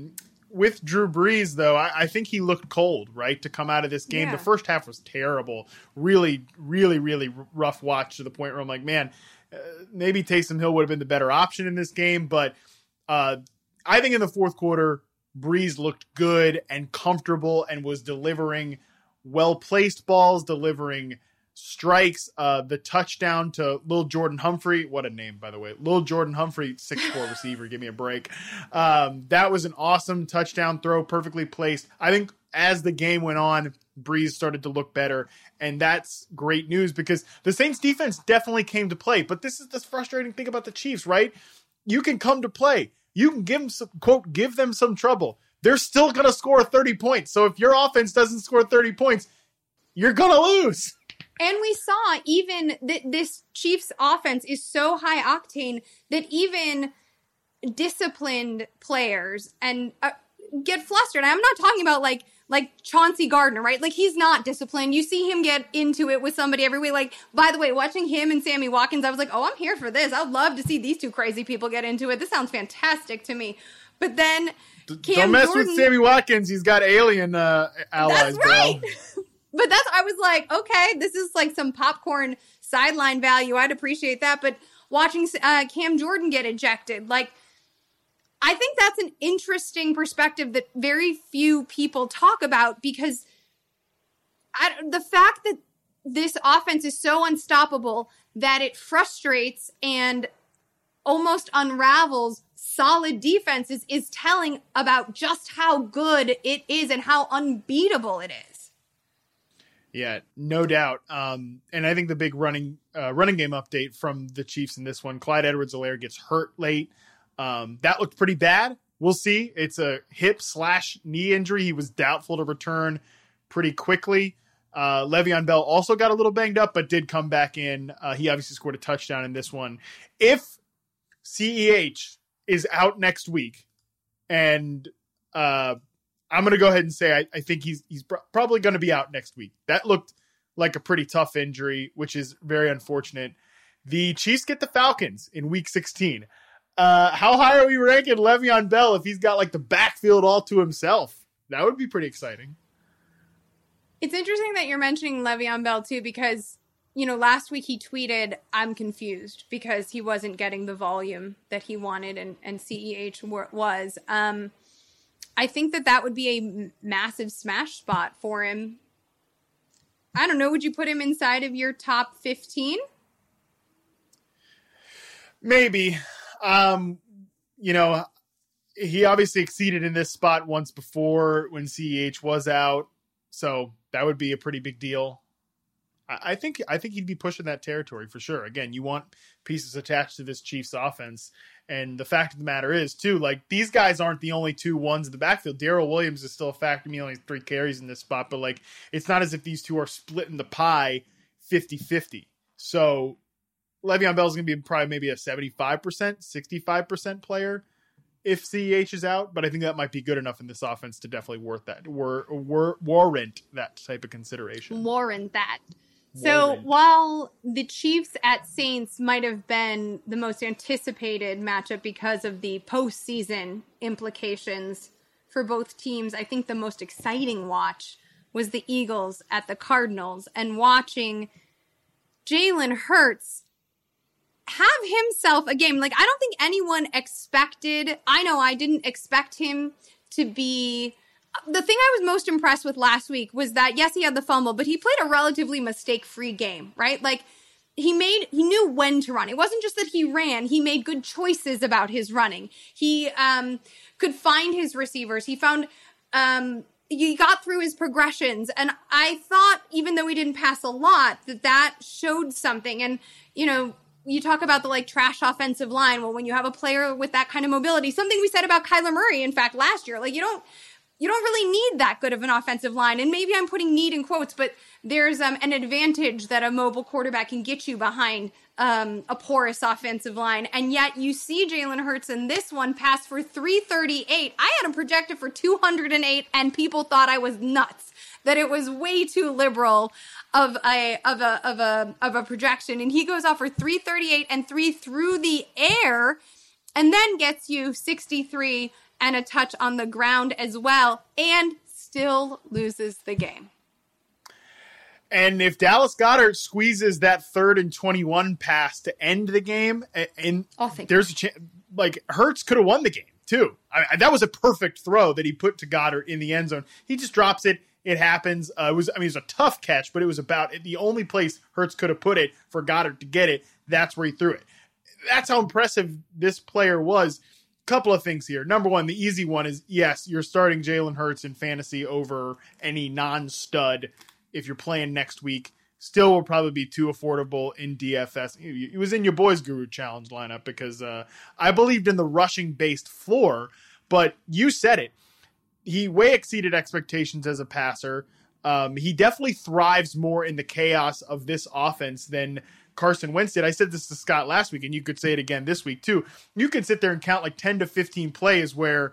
with Drew Brees, though, I, I think he looked cold, right, to come out of this game. Yeah. The first half was terrible. Really, really, really rough watch to the point where I'm like, man, uh, maybe Taysom Hill would have been the better option in this game. But uh, I think in the fourth quarter, Brees looked good and comfortable and was delivering well-placed balls, delivering strikes. Uh, the touchdown to Lil Jordan Humphrey. What a name, by the way. Lil Jordan Humphrey, six foot four receiver. Give me a break. Um, that was an awesome touchdown throw, perfectly placed. I think as the game went on, Brees started to look better, and that's great news because the Saints defense definitely came to play. But this is the frustrating thing about the Chiefs, right? You can come to play. You can give them some, quote, give them some trouble. They're still going to score thirty points. So if your offense doesn't score thirty points, you're going to lose. And we saw even that this Chiefs offense is so high octane that even disciplined players and uh, get flustered. I'm not talking about like like Chauncey Gardner, right? Like he's not disciplined. You see him get into it with somebody every week. Like, by the way, watching him and Sammy Watkins, I was like, oh, I'm here for this. I'd love to see these two crazy people get into it. This sounds fantastic to me. But then Cam Don't mess Jordan, with Sammy Watkins. He's got alien uh, allies, that's right. bro. But that's, I was like, okay, this is like some popcorn sideline value. I'd appreciate that. But watching uh, Cam Jordan get ejected, like, I think that's an interesting perspective that very few people talk about because I, the fact that this offense is so unstoppable that it frustrates and almost unravels solid defenses is telling about just how good it is and how unbeatable it is. Yeah, no doubt. Um, and I think the big running uh, running game update from the Chiefs in this one, Clyde Edwards-Helaire gets hurt late. Um, that looked pretty bad. We'll see. It's a hip slash knee injury. He was doubtful to return pretty quickly. Uh, Le'Veon Bell also got a little banged up, but did come back in. Uh, he obviously scored a touchdown in this one. If C E H is out next week, and uh, I'm going to go ahead and say I, I think he's he's pr- probably going to be out next week. That looked like a pretty tough injury, which is very unfortunate. The Chiefs get the Falcons in week sixteen. Uh, how high are we ranking Le'Veon Bell if he's got like the backfield all to himself? That would be pretty exciting. It's interesting that you're mentioning Le'Veon Bell too, because, you know, last week he tweeted, I'm confused because he wasn't getting the volume that he wanted and, and C E H was. Um, I think that that would be a massive smash spot for him. I don't know. Would you put him inside of your top fifteen? Maybe. Um, you know, he obviously exceeded in this spot once before when C E H was out. So that would be a pretty big deal. I, I think, I think he'd be pushing that territory for sure. Again, you want pieces attached to this Chiefs offense. And the fact of the matter is too, like these guys aren't the only two ones in the backfield. Darrell Williams is still a factor. I mean, only three carries in this spot, but like, it's not as if these two are splitting the pie fifty-fifty. So Le'Veon Bell is going to be probably maybe a seventy-five percent, sixty-five percent player if C E H is out, but I think that might be good enough in this offense to definitely worth that, war, war, warrant that type of consideration. Warrant that. So warrant. While the Chiefs at Saints might have been the most anticipated matchup because of the postseason implications for both teams, I think the most exciting watch was the Eagles at the Cardinals, and watching Jalen Hurts have himself a game. Like, I don't think anyone expected, I know I didn't expect him to be, the thing I was most impressed with last week was that, yes, he had the fumble, but he played a relatively mistake-free game, right? Like, he made, he knew when to run. It wasn't just that he ran, he made good choices about his running. He um, could find his receivers. He found, um, he got through his progressions. And I thought, even though he didn't pass a lot, that that showed something. And, you know, you talk about the like trash offensive line. Well, when you have a player with that kind of mobility, something we said about Kyler Murray, in fact, last year, like you don't, you don't really need that good of an offensive line. And maybe I'm putting need in quotes, but there's um, an advantage that a mobile quarterback can get you behind um, a porous offensive line. And yet you see Jalen Hurts in this one pass for three thirty-eight. I had him projected for two hundred eight and people thought I was nuts, that it was way too liberal of a of a of a of a projection, and he goes off for three thirty-eight and three through the air, and then gets you sixty-three and a touch on the ground as well, and still loses the game. And if Dallas Goedert squeezes that third and twenty-one pass to end the game, and oh, there's a chance, like Hurts could have won the game too. I, that was a perfect throw that he put to Goddard in the end zone. He just drops it. It happens. Uh, it was, I mean, it was a tough catch, but it was about the only place Hurts could have put it for Goddard to get it. That's where he threw it. That's how impressive this player was. Couple of things here. Number one, the easy one is, yes, you're starting Jalen Hurts in fantasy over any non-stud. If you're playing next week, still will probably be too affordable in D F S. It was in your boys Guru Challenge lineup because uh, I believed in the rushing based floor, but you said it. He way exceeded expectations as a passer. Um, he definitely thrives more in the chaos of this offense than Carson Wentz did. I said this to Scott last week, and you could say it again this week too. You can sit there and count like ten to fifteen plays where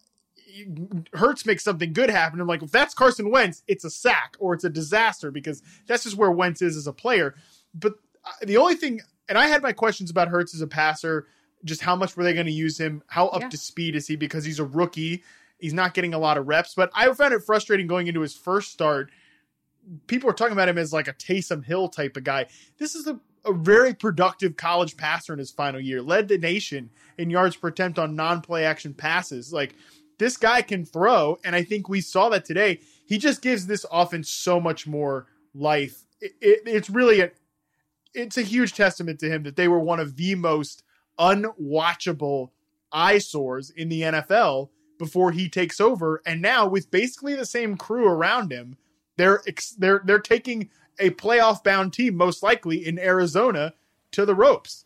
Hurts makes something good happen. I'm like, if that's Carson Wentz, it's a sack or it's a disaster because that's just where Wentz is as a player. But the only thing, and I had my questions about Hurts as a passer, just how much were they going to use him? How up yeah. to speed is he? Because he's a rookie. He's not getting a lot of reps, but I found it frustrating going into his first start. People are talking about him as like a Taysom Hill type of guy. This is a, a very productive college passer in his final year, led the nation in yards per attempt on non-play action passes. Like, this guy can throw, and I think we saw that today. He just gives this offense so much more life. It, it, it's really a, it's a huge testament to him that they were one of the most unwatchable eyesores in the N F L before he takes over. And now with basically the same crew around him, they're they're they're taking a playoff-bound team, most likely in Arizona, to the ropes.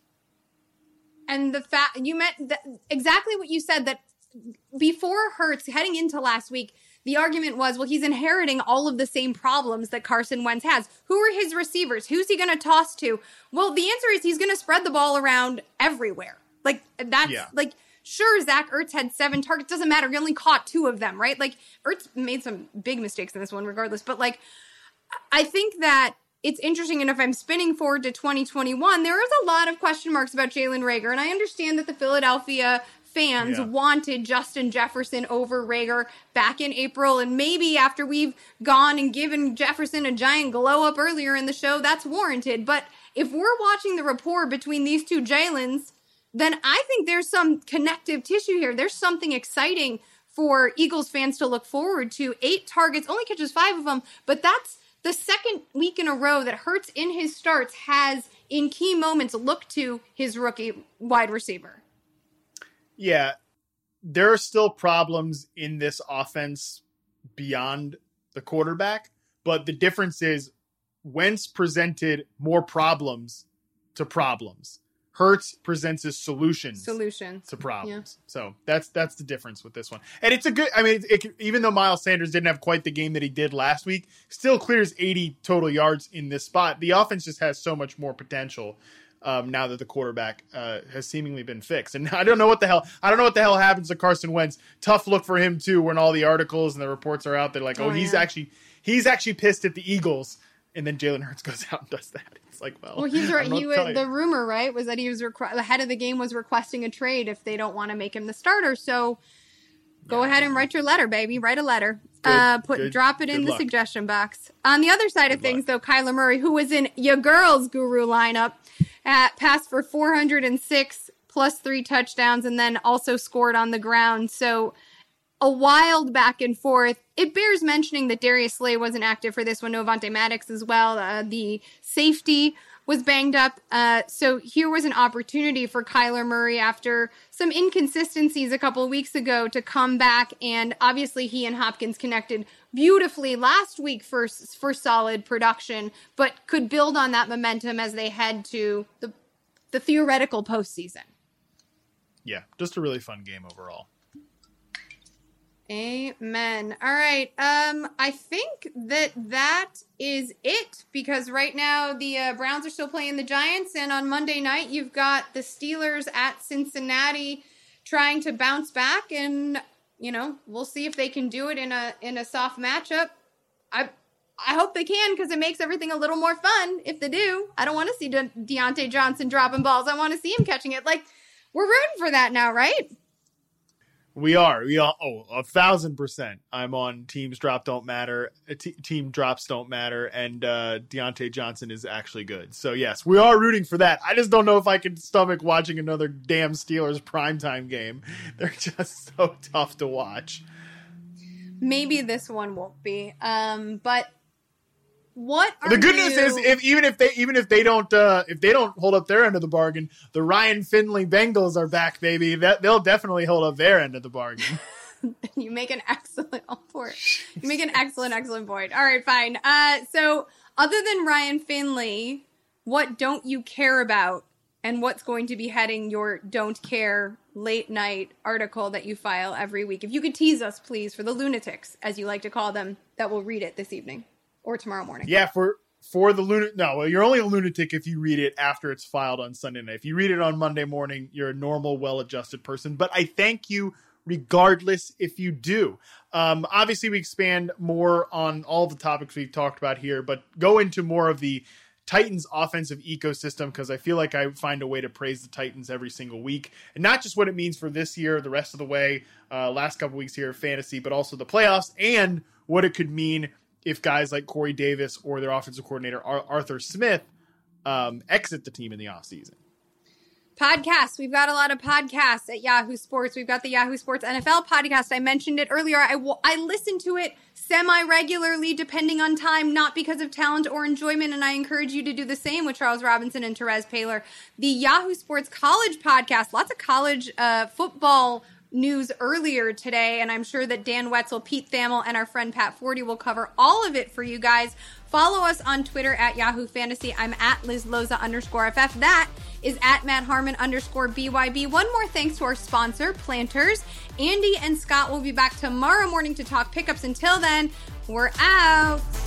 And the fact you meant that, exactly what you said, that before Hurts, heading into last week, the argument was, well, he's inheriting all of the same problems that Carson Wentz has. Who are his receivers? Who's he going to toss to? Well, the answer is he's going to spread the ball around everywhere. Like, that's, yeah. like, sure, Zach Ertz had seven targets. Doesn't matter. He only caught two of them, right? Like, Ertz made some big mistakes in this one regardless. But, like, I think that it's interesting, and if I'm spinning forward to twenty twenty-one, there is a lot of question marks about Jalen Reagor, and I understand that the Philadelphia fans yeah. wanted Justin Jefferson over Reagor back in April, and maybe after we've gone and given Jefferson a giant glow up earlier in the show, that's warranted. But if we're watching the rapport between these two Jalens, then I think there's some connective tissue here. There's something exciting for Eagles fans to look forward to. Eight targets, only catches five of them, but that's the second week in a row that Hurts in his starts has, in key moments, looked to his rookie wide receiver. Yeah, there are still problems in this offense beyond the quarterback, but the difference is Wentz presented more problems to problems. Hurts presents his solutions, solutions. to problems. Yeah. So that's that's the difference with this one. And it's a good, I mean, it, it, even though Miles Sanders didn't have quite the game that he did last week, still clears eighty total yards in this spot. The offense just has so much more potential um, now that the quarterback uh, has seemingly been fixed. And I don't know what the hell, I don't know what the hell happens to Carson Wentz. Tough look for him too, when all the articles and the reports are out there like, oh, oh he's yeah. actually, he's actually pissed at the Eagles. And then Jalen Hurts goes out and does that. It's like, well, well, he's right. He was, the rumor, right, was that he was requ- the head of the game was requesting a trade if they don't want to make him the starter. So go yeah, ahead and write your letter, baby. Write a letter. Good, uh, put good, drop it in the luck. suggestion box. On the other side good of things, luck. though, Kyler Murray, who was in your girls' guru lineup, at passed for four hundred six plus three touchdowns, and then also scored on the ground. So a wild back and forth. It bears mentioning that Darius Slay wasn't active for this one. No Avonte Maddox as well. Uh, the safety was banged up. Uh, so here was an opportunity for Kyler Murray after some inconsistencies a couple of weeks ago to come back. And obviously he and Hopkins connected beautifully last week for, for solid production, but could build on that momentum as they head to the, the theoretical postseason. Yeah, just a really fun game overall. Amen. All right. Um, I think that that is it because right now the uh, Browns are still playing the Giants, and on Monday night you've got the Steelers at Cincinnati trying to bounce back, and you know we'll see if they can do it in a in a soft matchup. I I hope they can because it makes everything a little more fun if they do. I don't want to see De- Deontay Johnson dropping balls. I want to see him catching it. Like we're rooting for that now, right? We are. We are. Oh, a thousand percent. I'm on teams drop don't matter. T- team drops don't matter. And uh, Deontay Johnson is actually good. So yes, we are rooting for that. I just don't know if I can stomach watching another damn Steelers primetime game. They're just so tough to watch. Maybe this one won't be. Um, but what are the good you... news is, if even if they even if they don't uh, if they don't hold up their end of the bargain, the Ryan Finley Bengals are back, baby. That they'll definitely hold up their end of the bargain. You make an excellent point. You make an excellent, excellent point. All right, fine. Uh, so other than Ryan Finley, what don't you care about, and what's going to be heading your don't care late night article that you file every week? If you could tease us, please, for the lunatics, as you like to call them, that will read it this evening. Or tomorrow morning. Yeah, for for the lunatic. No, well, you're only a lunatic if you read it after it's filed on Sunday night. If you read it on Monday morning, you're a normal, well-adjusted person. But I thank you regardless if you do. Um, obviously, we expand more on all the topics we've talked about here, but go into more of the Titans offensive ecosystem, because I feel like I find a way to praise the Titans every single week. And not just what it means for this year, the rest of the way, uh, last couple weeks here of fantasy, but also the playoffs and what it could mean if guys like Corey Davis or their offensive coordinator, Arthur Smith, um, exit the team in the offseason. Podcasts. We've got a lot of podcasts at Yahoo Sports. We've got the Yahoo Sports N F L podcast. I mentioned it earlier. I, w- I listen to it semi-regularly, depending on time, not because of talent or enjoyment, and I encourage you to do the same with Charles Robinson and Therese Paylor. The Yahoo Sports College podcast, lots of college uh, football news earlier today, and I'm sure that Dan Wetzel, Pete Thamel, and our friend Pat Forty will cover all of it for you guys. Follow us on Twitter at Yahoo Fantasy. I'm at Liz Loza underscore F F. That is at Matt Harmon underscore B Y B. One more thanks to our sponsor, Planters. Andy and Scott will be back tomorrow morning to talk pickups. Until then, we're out.